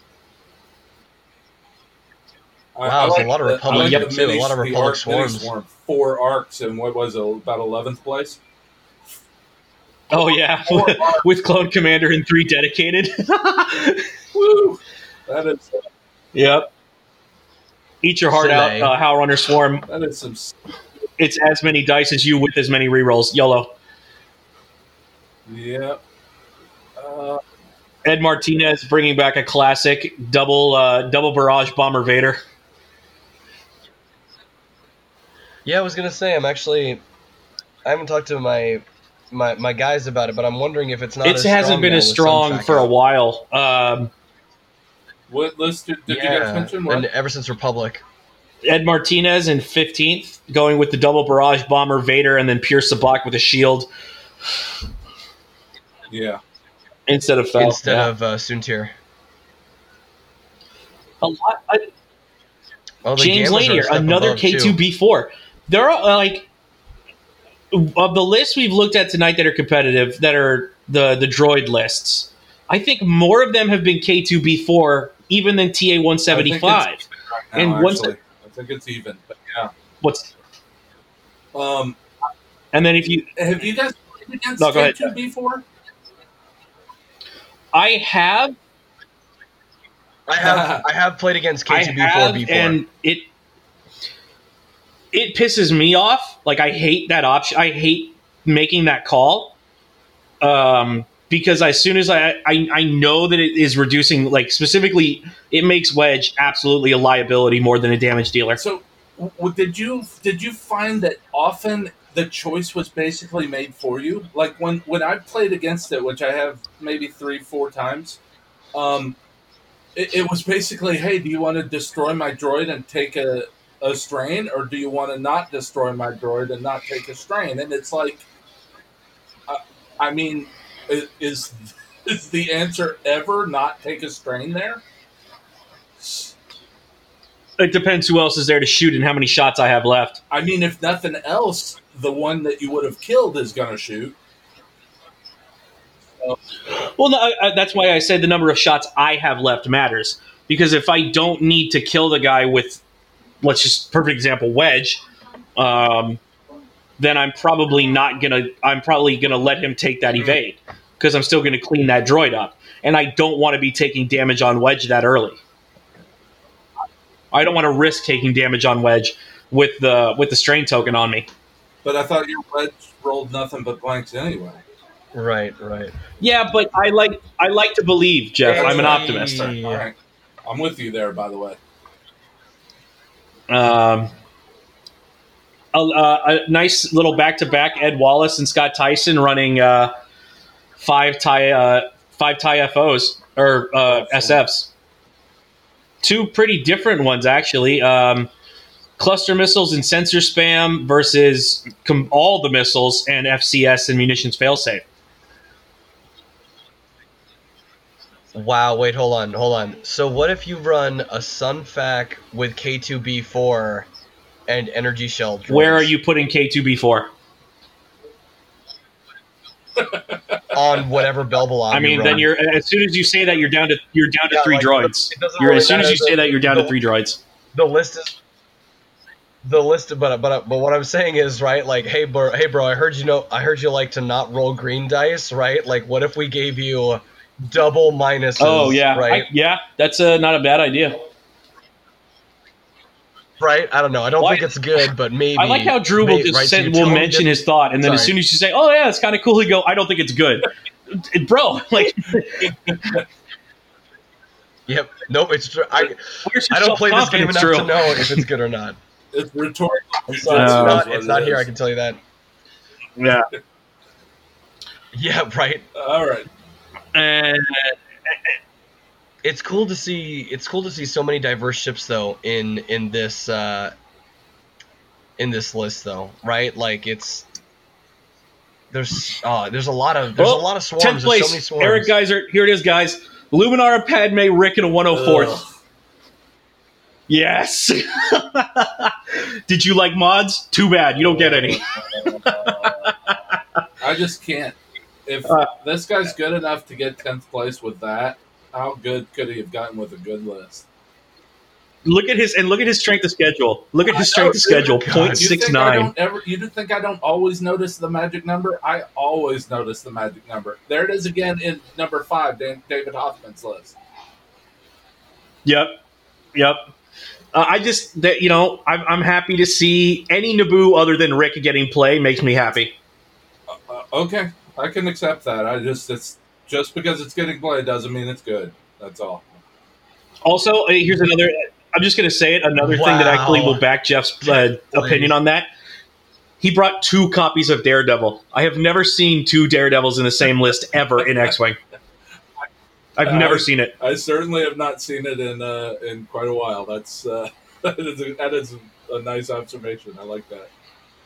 Speaker 2: Wow, there's a lot of Republic too. A lot of Republic swarms.
Speaker 3: 4 arcs, and what was it? About 11th place.
Speaker 1: Oh yeah, with Clone Commander and 3 dedicated.
Speaker 3: Woo! That is.
Speaker 1: Yep. Eat your heart out, Howl Runner Swarm.
Speaker 3: That is some.
Speaker 1: It's as many dice as you with as many rerolls. YOLO.
Speaker 3: Yep.
Speaker 1: Ed Martinez bringing back a classic double barrage bomber Vader.
Speaker 2: Yeah, I was gonna say I haven't talked to my guys about it, but I'm wondering if it's not.
Speaker 1: It hasn't been as strong for a while.
Speaker 3: What list did you guys mention?
Speaker 2: And ever since Republic.
Speaker 1: Ed Martinez in 15th, going with the double barrage bomber Vader, and then Pure Sabak with a shield.
Speaker 3: Yeah.
Speaker 1: Instead of
Speaker 2: Soontir.
Speaker 1: A lot.
Speaker 2: Well,
Speaker 1: James Lanier, another K2B4. There are of the lists we've looked at tonight that are competitive, that are the droid lists. I think more of them have been K2B4 even than TA175.
Speaker 3: I think it's even, but yeah.
Speaker 1: And then if you
Speaker 3: have you guys played against K2B4?
Speaker 1: I have
Speaker 2: played against K2B4 before,
Speaker 1: and it pisses me off. Like, I hate that option. I hate making that call, because as soon as I know that it is reducing, like, specifically, it makes Wedge absolutely a liability more than a damage dealer.
Speaker 3: So, did you find that often the choice was basically made for you? Like, when I played against it, which I have maybe 3-4 times, it was basically, hey, do you want to destroy my droid and take a strain, or do you want to not destroy my droid and not take a strain? And it's like, I mean, is the answer ever not take a strain there?
Speaker 1: It depends who else is there to shoot and how many shots I have left.
Speaker 3: I mean, if nothing else, the one that you would have killed is going to shoot. So.
Speaker 1: Well, no, that's why I said the number of shots I have left matters. Because if I don't need to kill the guy with, let's just, perfect example, Wedge, then I'm probably gonna let him take that evade. Because I'm still gonna clean that droid up. And I don't want to be taking damage on Wedge that early. I don't want to risk taking damage on Wedge with the strain token on me.
Speaker 3: But I thought your Wedge rolled nothing but blanks anyway.
Speaker 2: Right.
Speaker 1: Yeah, but I like to believe, Jeff. I'm an optimist.
Speaker 3: All right. I'm with you there, by the way.
Speaker 1: A nice little back-to-back Ed Wallace and Scott Tyson running five TIE FOs or SFs. Two pretty different ones, actually. Cluster missiles and sensor spam versus all the missiles and FCS and munitions failsafe.
Speaker 2: Wow, wait, hold on. So what if you run a Sunfac with K2B4 and energy shell droids?
Speaker 1: Where are you putting K2B4?
Speaker 2: On whatever Belbalon.
Speaker 1: I mean, then you're as soon as you say that you're down to three droids. As soon as you say that you're down to three droids.
Speaker 2: The list, but what I'm saying is, right? Like, hey bro, I heard you like to not roll green dice, right? Like, what if we gave you double minuses?
Speaker 1: Oh yeah,
Speaker 2: right?
Speaker 1: That's not a bad idea.
Speaker 2: Right? I don't know. I don't think it's good, but maybe.
Speaker 1: I like how Drew will mention his thought, and then as soon as you say, "Oh yeah, it's kind of cool," he go, "I don't think it's good." Bro, like.
Speaker 2: Yep. Nope. It's true. I don't play this game enough to know if it's good or not.
Speaker 3: It's rhetorical.
Speaker 2: It's not here. I can tell you that.
Speaker 1: Yeah.
Speaker 2: Yeah. Right.
Speaker 3: All right.
Speaker 1: And
Speaker 2: it's cool to see. It's cool to see so many diverse ships, though, in this list, though. Right? Like there's a lot of swarms.
Speaker 1: 10th place.
Speaker 2: There's so many swarms.
Speaker 1: Eric Geyser. Here it is, guys. Luminara, Padme, Rick, and a 104th. Yes. Did you like mods? Too bad. You don't get any.
Speaker 3: I just can't. If this guy's good enough to get 10th place with that, how good could he have gotten with a good list?
Speaker 1: Look at his strength of schedule. Look at his strength of schedule. 0.69.
Speaker 3: You do think I don't always notice the magic number? I always notice the magic number. There it is again in number 5, David Hoffman's list.
Speaker 1: Yep. I'm happy to see any Naboo other than Rick getting play makes me happy.
Speaker 3: Okay, I can accept that. It's just because it's getting play doesn't mean it's good. That's all.
Speaker 1: Also, here's another. I'm just going to say it. Another thing that actually will back Jeff's opinion on that. He brought 2 copies of Daredevil. I have never seen 2 Daredevils in the same list ever in X-Wing. I've never seen it.
Speaker 3: I certainly have not seen it in quite a while. That is a nice observation. I like that.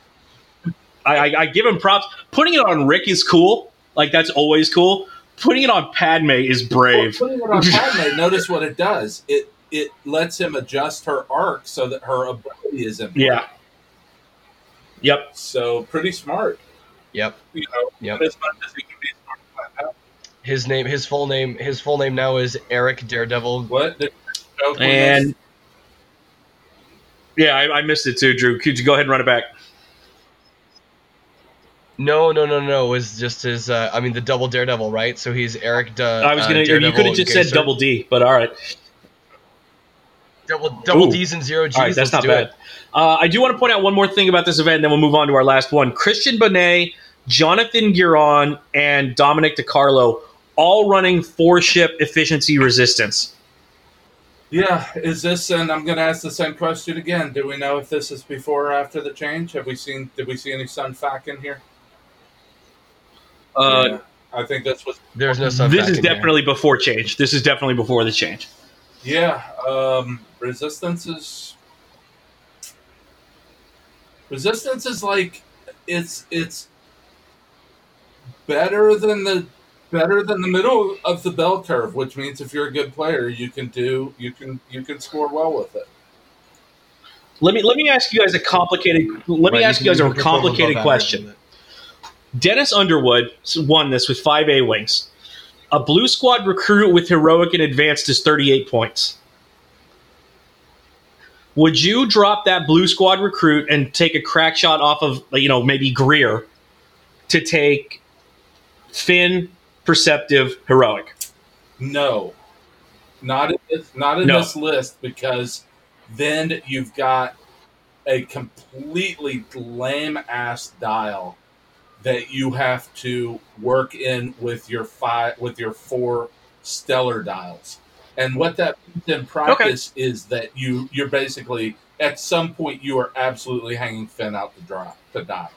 Speaker 1: I give him props. Putting it on Rick is cool. Like, that's always cool. Putting it on Padme is brave.
Speaker 3: Well, putting it on Padme, notice what it does. It lets him adjust her arc so that her ability is in play.
Speaker 1: Yeah. Yep.
Speaker 3: So pretty smart.
Speaker 2: Yep.
Speaker 3: Yep. As much as he can be smart about that.
Speaker 2: His full name now is Eric Daredevil.
Speaker 3: What?
Speaker 1: And yeah, I missed it too, Drew. Could you go ahead and run it back?
Speaker 2: No. It was just his. The double Daredevil, right? So he's Eric.
Speaker 1: I was gonna. You could have just said double D, but all right.
Speaker 2: Double D's and 0 G's.
Speaker 1: All right, that's not bad. I do want to point out one more thing about this event, and then we'll move on to our last one. Christian Bonet, Jonathan Guiron, and Dominic DiCarlo all running 4-ship efficiency resistance.
Speaker 3: Yeah, is this? And I'm going to ask the same question again. Do we know if this is before or after the change? Did we see any Sunfac in here? Yeah, I think that's what.
Speaker 2: There's no Sunfac.
Speaker 1: This is definitely before change. This is definitely before the change.
Speaker 3: Yeah, resistance is like it's better than the middle of the bell curve, which means if you're a good player, you can score well with it.
Speaker 1: Let me ask you guys a complicated. Let me ask you guys a complicated question. Dennis Underwood won this with 5 A-wings. A Blue Squad recruit with heroic and advanced is 38 points. Would you drop that Blue Squad recruit and take a crack shot off of, maybe Greer to take Finn, Perceptive, heroic?
Speaker 3: No, not in this list, because then you've got a completely lame ass dial that you have to work in with your 4 stellar dials. And what that means in practice is that you're basically, at some point, you are absolutely hanging Finn out to die.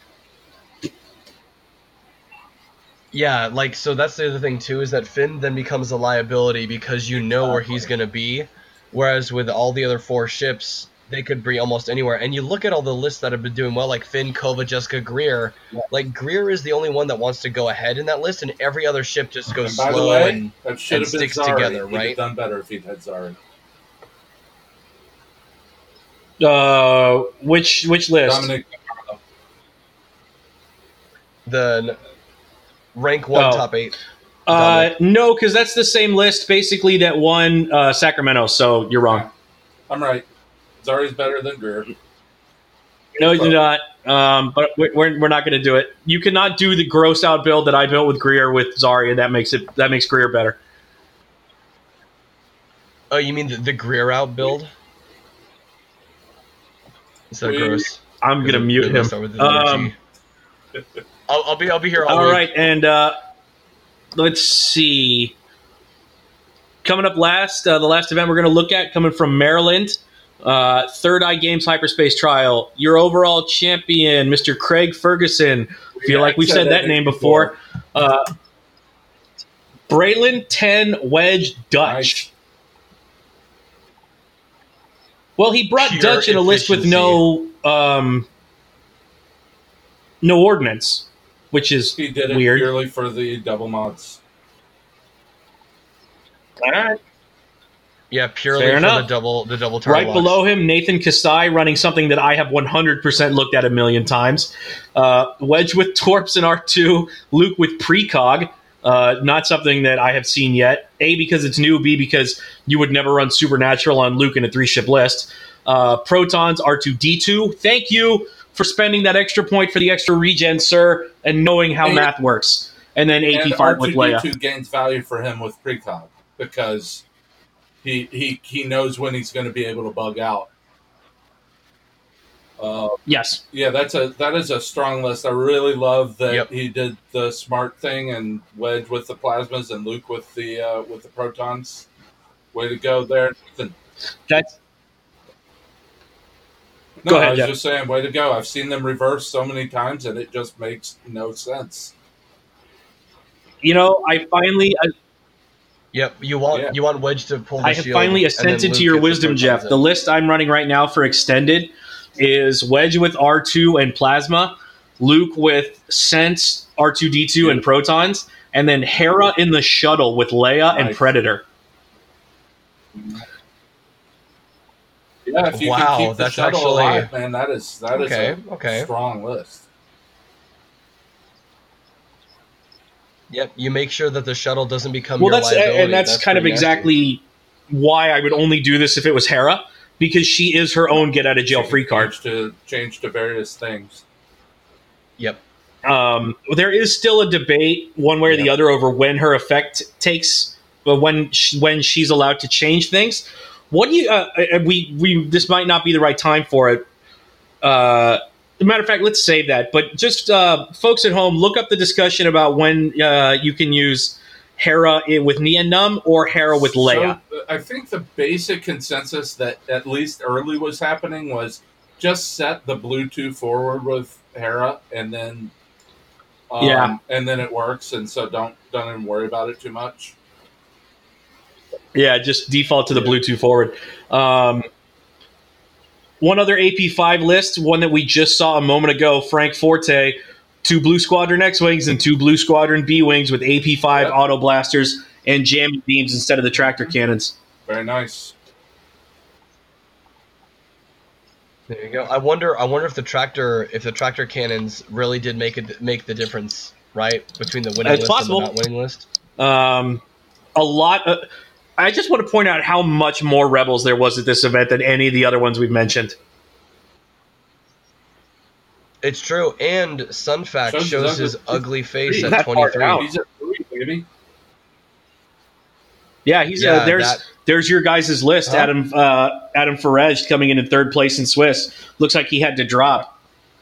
Speaker 2: Yeah, so that's the other thing too, is that Finn then becomes a liability because you know where he's going to be, whereas with all the other 4 ships, they could be almost anywhere. And you look at all the lists that have been doing well, like Finn, Kova, Jessica, Greer. Yeah. Greer is the only one that wants to go ahead in that list, and every other ship just goes slow and sticks together, right?
Speaker 3: He'd have done better if he'd had Zari.
Speaker 1: Which list?
Speaker 3: Dominic.
Speaker 2: The rank 1 top 8.
Speaker 1: No, because that's the same list basically that won Sacramento. So you're wrong.
Speaker 3: I'm right. Zari's better than Greer.
Speaker 1: No, you do not. But we're not going to do it. You cannot do the gross out build that I built with Greer with Zari, and that makes Greer better.
Speaker 2: Oh, you mean the Greer out build? Is that gross?
Speaker 1: I'm going to mute him.
Speaker 2: I'll be here
Speaker 1: all
Speaker 2: week.
Speaker 1: Right, and let's see. Coming up last, the last event we're going to look at, coming from Maryland, Third Eye Games Hyperspace Trial. Your overall champion, Mr. Craig Ferguson. I feel like we've said that name before. Braylon 10 Wedge Dutch.
Speaker 3: Nice.
Speaker 1: Well, he brought
Speaker 2: Pure
Speaker 1: Dutch in a list with no ordnance, which is
Speaker 3: he did it
Speaker 1: weird.
Speaker 3: Purely for the double mods.
Speaker 1: All right.
Speaker 2: Yeah, purely
Speaker 1: Fair
Speaker 2: for
Speaker 1: enough.
Speaker 2: the double turtle
Speaker 1: Right
Speaker 2: box.
Speaker 1: below him, Nathan Kasai running something that I have 100% looked at a million times. Wedge with Torps and R2. Luke with Precog. Not something that I have seen yet. A, because it's new. B, because you would never run Supernatural on Luke in a 3-ship list. Protons, R2D2. Thank you for spending that extra point for the extra regen, sir, and knowing how math works. And then AP5 with Leia.
Speaker 3: R2D2 gains value for him with Precog because he knows when he's going to be able to bug out.
Speaker 1: Yes.
Speaker 3: Yeah, that is a strong list. I really love that he did the smart thing and Wedge with the plasmas and Luke with the protons. Way to go there.
Speaker 1: That's.
Speaker 3: No,
Speaker 1: go ahead,
Speaker 3: I was
Speaker 1: Jeff.
Speaker 3: just saying, way to go. I've seen them reverse so many times and it just makes no sense.
Speaker 1: I finally.
Speaker 2: Yep, you want Wedge to pull the
Speaker 1: I have
Speaker 2: shield,
Speaker 1: finally assented to your wisdom, Jeff. The list I'm running right now for extended is Wedge with R2 and Plasma, Luke with Sense, R2D2 and Protons, and then Hera in the shuttle with Leia and Predator.
Speaker 3: Yeah, if you can keep the shuttle alive, man, that is a strong list.
Speaker 2: Yep, you make sure that the shuttle doesn't become your liability.
Speaker 1: And that's kind of exactly why I would only do this if it was Hera, because she is her own get-out-of-jail-free card.
Speaker 3: Change to various things.
Speaker 2: Yep.
Speaker 1: There is still a debate, one way or the other, over when her effect takes, when she's allowed to change things. What do you? This might not be the right time for it. As a matter of fact, let's save that. But just folks at home, look up the discussion about when you can use Hera with Nien Nunb or Hera with Leia.
Speaker 3: So, I think the basic consensus that at least early was happening was just set the Bluetooth forward with Hera, and then and then it works. And so don't even worry about it too much.
Speaker 1: Yeah, just default to the Bluetooth forward. One other AP5 list, one that we just saw a moment ago, Frank Forte, 2 Blue Squadron X-Wings and 2 Blue Squadron B-Wings with AP5 auto blasters and jamming beams instead of the tractor cannons.
Speaker 3: Very nice.
Speaker 2: There you go. I wonder if the tractor cannons really did make the difference, right, between the winning
Speaker 1: It's
Speaker 2: list
Speaker 1: possible.
Speaker 2: and the not winning list.
Speaker 1: A lot. I just want to point out how much more rebels there was at this event than any of the other ones we've mentioned.
Speaker 2: It's true, and Sunfact shows his ugly face
Speaker 1: That
Speaker 2: at
Speaker 1: far
Speaker 2: 23.
Speaker 1: out.
Speaker 3: He's at 3, baby.
Speaker 1: Yeah, he's there's your guys' list.
Speaker 2: Huh?
Speaker 1: Adam Ferrej coming in third place in Swiss. Looks like he had to drop.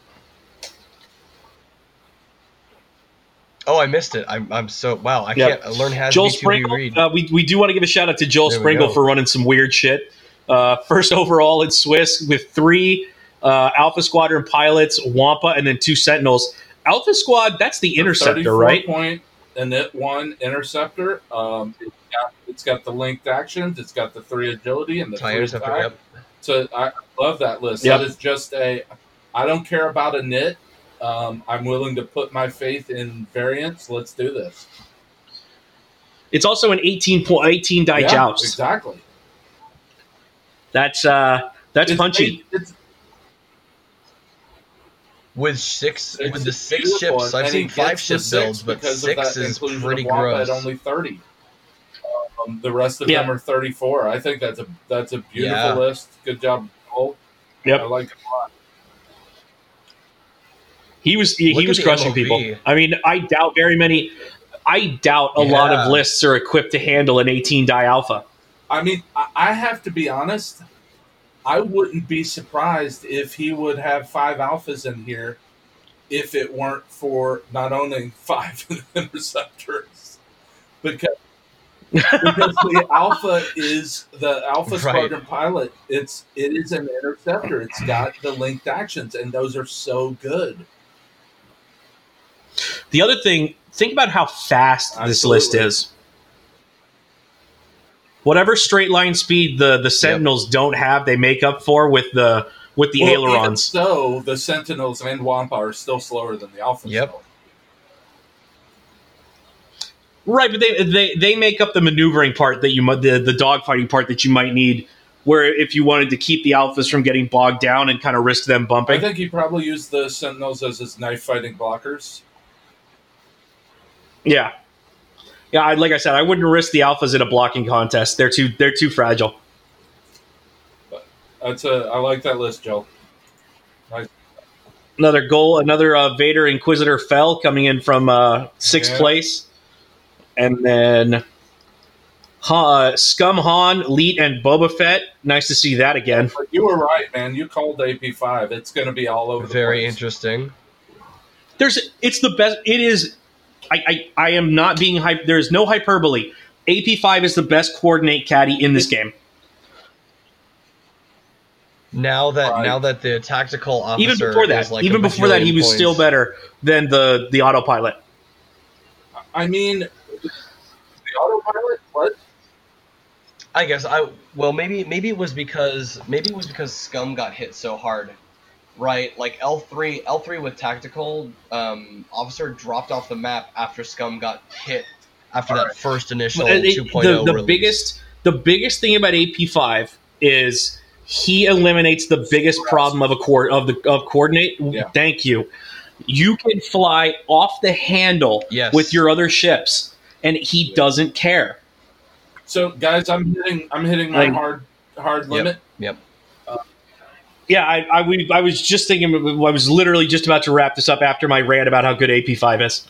Speaker 2: Oh, I missed it. I'm so wow. I can't learn how
Speaker 1: Joel
Speaker 2: to
Speaker 1: Sprinkle.
Speaker 2: read.
Speaker 1: We do want to give a shout out to Joel
Speaker 2: There we
Speaker 1: Sprinkle
Speaker 2: go.
Speaker 1: for running some weird shit. First overall in Swiss with 3 Alpha Squadron pilots, Wampa, and then 2 Sentinels. Alpha Squad, that's the Interceptor, right?
Speaker 3: Point Init 1 Interceptor. It's got the linked actions. It's got the 3 agility and the 3
Speaker 2: Interceptor,
Speaker 3: attack.
Speaker 2: yep.
Speaker 3: So I love that list.
Speaker 1: Yep.
Speaker 3: That is just I don't care about a nit. I'm willing to put my faith in variants. Let's do this.
Speaker 1: It's also an 18 die joust.
Speaker 3: Exactly.
Speaker 1: That's
Speaker 3: It's
Speaker 1: punchy.
Speaker 2: With the 6
Speaker 3: beautiful,
Speaker 2: ships, I've
Speaker 3: and
Speaker 2: seen
Speaker 3: he
Speaker 2: 5
Speaker 3: gets
Speaker 2: ship
Speaker 3: the
Speaker 2: builds,
Speaker 3: 6
Speaker 2: but
Speaker 3: because of
Speaker 2: 6
Speaker 3: that
Speaker 2: is
Speaker 3: inclusion
Speaker 2: pretty
Speaker 3: of Wampa
Speaker 2: gross.
Speaker 3: at only 30. The rest of
Speaker 1: Yeah.
Speaker 3: them are 34. I think that's a beautiful
Speaker 2: Yeah.
Speaker 3: list. Good job, Cole.
Speaker 1: Yep.
Speaker 3: I like it a lot.
Speaker 1: He was
Speaker 2: Look at the
Speaker 1: crushing
Speaker 2: MOV.
Speaker 1: people. I mean, I doubt a lot of lists are equipped to handle an 18 die alpha.
Speaker 3: I mean, I have to be honest. I wouldn't be surprised if he would have 5 alphas in here if it weren't for not owning 5 interceptors. Because the alpha is the alpha
Speaker 2: Right.
Speaker 3: squadron pilot. It is an interceptor. It's got the linked actions, and those are so good.
Speaker 1: The other thing, think about how fast this
Speaker 3: Absolutely.
Speaker 1: list is. Whatever straight line speed the Sentinels don't have, they make up for with the
Speaker 3: Even
Speaker 1: ailerons.
Speaker 3: so, the Sentinels and Wampa are still slower than the alphas.
Speaker 2: Yep.
Speaker 3: though.
Speaker 1: Right, but they make up the maneuvering part that the dogfighting part that you might need. Where if you wanted to keep the alphas from getting bogged down and kind of risk them
Speaker 3: I
Speaker 1: bumping,
Speaker 3: think he probably used the Sentinels as his knife fighting blockers.
Speaker 1: yeah. Like I said, I wouldn't risk the alphas in a blocking contest. They're too fragile.
Speaker 3: I like that list, Joe. Nice.
Speaker 1: Another Vader Inquisitor fell coming in from sixth place, and then Scum Han, Leet, and Boba Fett. Nice to see that again.
Speaker 3: But you were right, man. You called AP5. It's going to be all over the
Speaker 2: Very
Speaker 3: place.
Speaker 2: interesting.
Speaker 1: It's the best. It is. I am not being hype. There's no hyperbole. AP5 is the best coordinate caddy in this game.
Speaker 2: Now that the tactical officer
Speaker 1: Even before that,
Speaker 2: is like
Speaker 1: he
Speaker 2: bajillion
Speaker 1: was
Speaker 2: points.
Speaker 1: still better than the autopilot.
Speaker 3: I mean, the autopilot, what?
Speaker 2: I guess maybe it was because Scum got hit so hard, right? Like L3 with tactical officer dropped off the map after Scum got hit after that first initial 2.0 release.
Speaker 1: The biggest thing about AP5 is he eliminates the biggest problem of coordinate.
Speaker 3: Yeah.
Speaker 1: Thank you. You can fly off the handle with your other ships, and he doesn't care.
Speaker 3: So, guys, I'm hitting my hard limit.
Speaker 2: Yep.
Speaker 1: Yeah, I was just thinking. I was literally just about to wrap this up after my rant about how good AP5 is.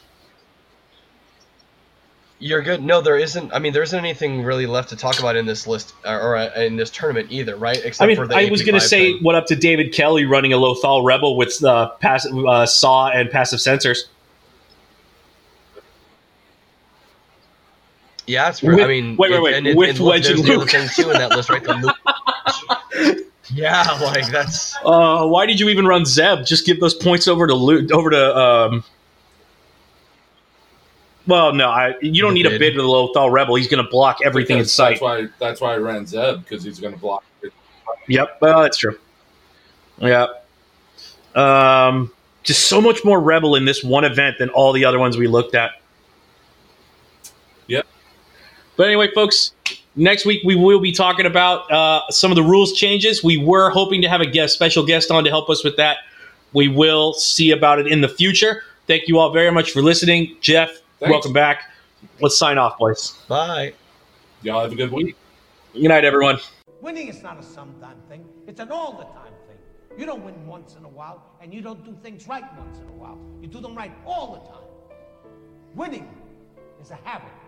Speaker 2: You're good. No, there isn't. I mean, there isn't anything really left to talk about in this list or in this tournament either, right? Except for the
Speaker 1: I was going to
Speaker 2: AP5
Speaker 1: say
Speaker 2: thing.
Speaker 1: what up to David Kelly running a Lothal Rebel with passive SAW and passive sensors.
Speaker 2: Yeah, it's true. I mean,
Speaker 1: wait. With Wedge and
Speaker 2: there's the other
Speaker 1: Luke.
Speaker 2: thing too in that list, right? The Luke. Yeah, like that's.
Speaker 1: Why did you even run Zeb? Just give those points over to Luke. Well, no, you don't need a bid with a Lothal Rebel. He's going to block everything in sight.
Speaker 3: That's why I ran Zeb, because he's going to block it.
Speaker 1: Yep, well, that's true. Yeah. Just so much more Rebel in this one event than all the other ones we looked at.
Speaker 3: Yep.
Speaker 1: But anyway, folks, Next week, we will be talking about some of the rules changes. We were hoping to have a special guest on to help us with that. We will see about it in the future. Thank you all very much for listening. Jeff, welcome back. Let's sign off, boys.
Speaker 2: Bye.
Speaker 3: Y'all have a good week.
Speaker 1: Good night, everyone.
Speaker 4: Winning is not a sometime thing. It's an all-the-time thing. You don't win once in a while, and you don't do things right once in a while. You do them right all the time. Winning is a habit.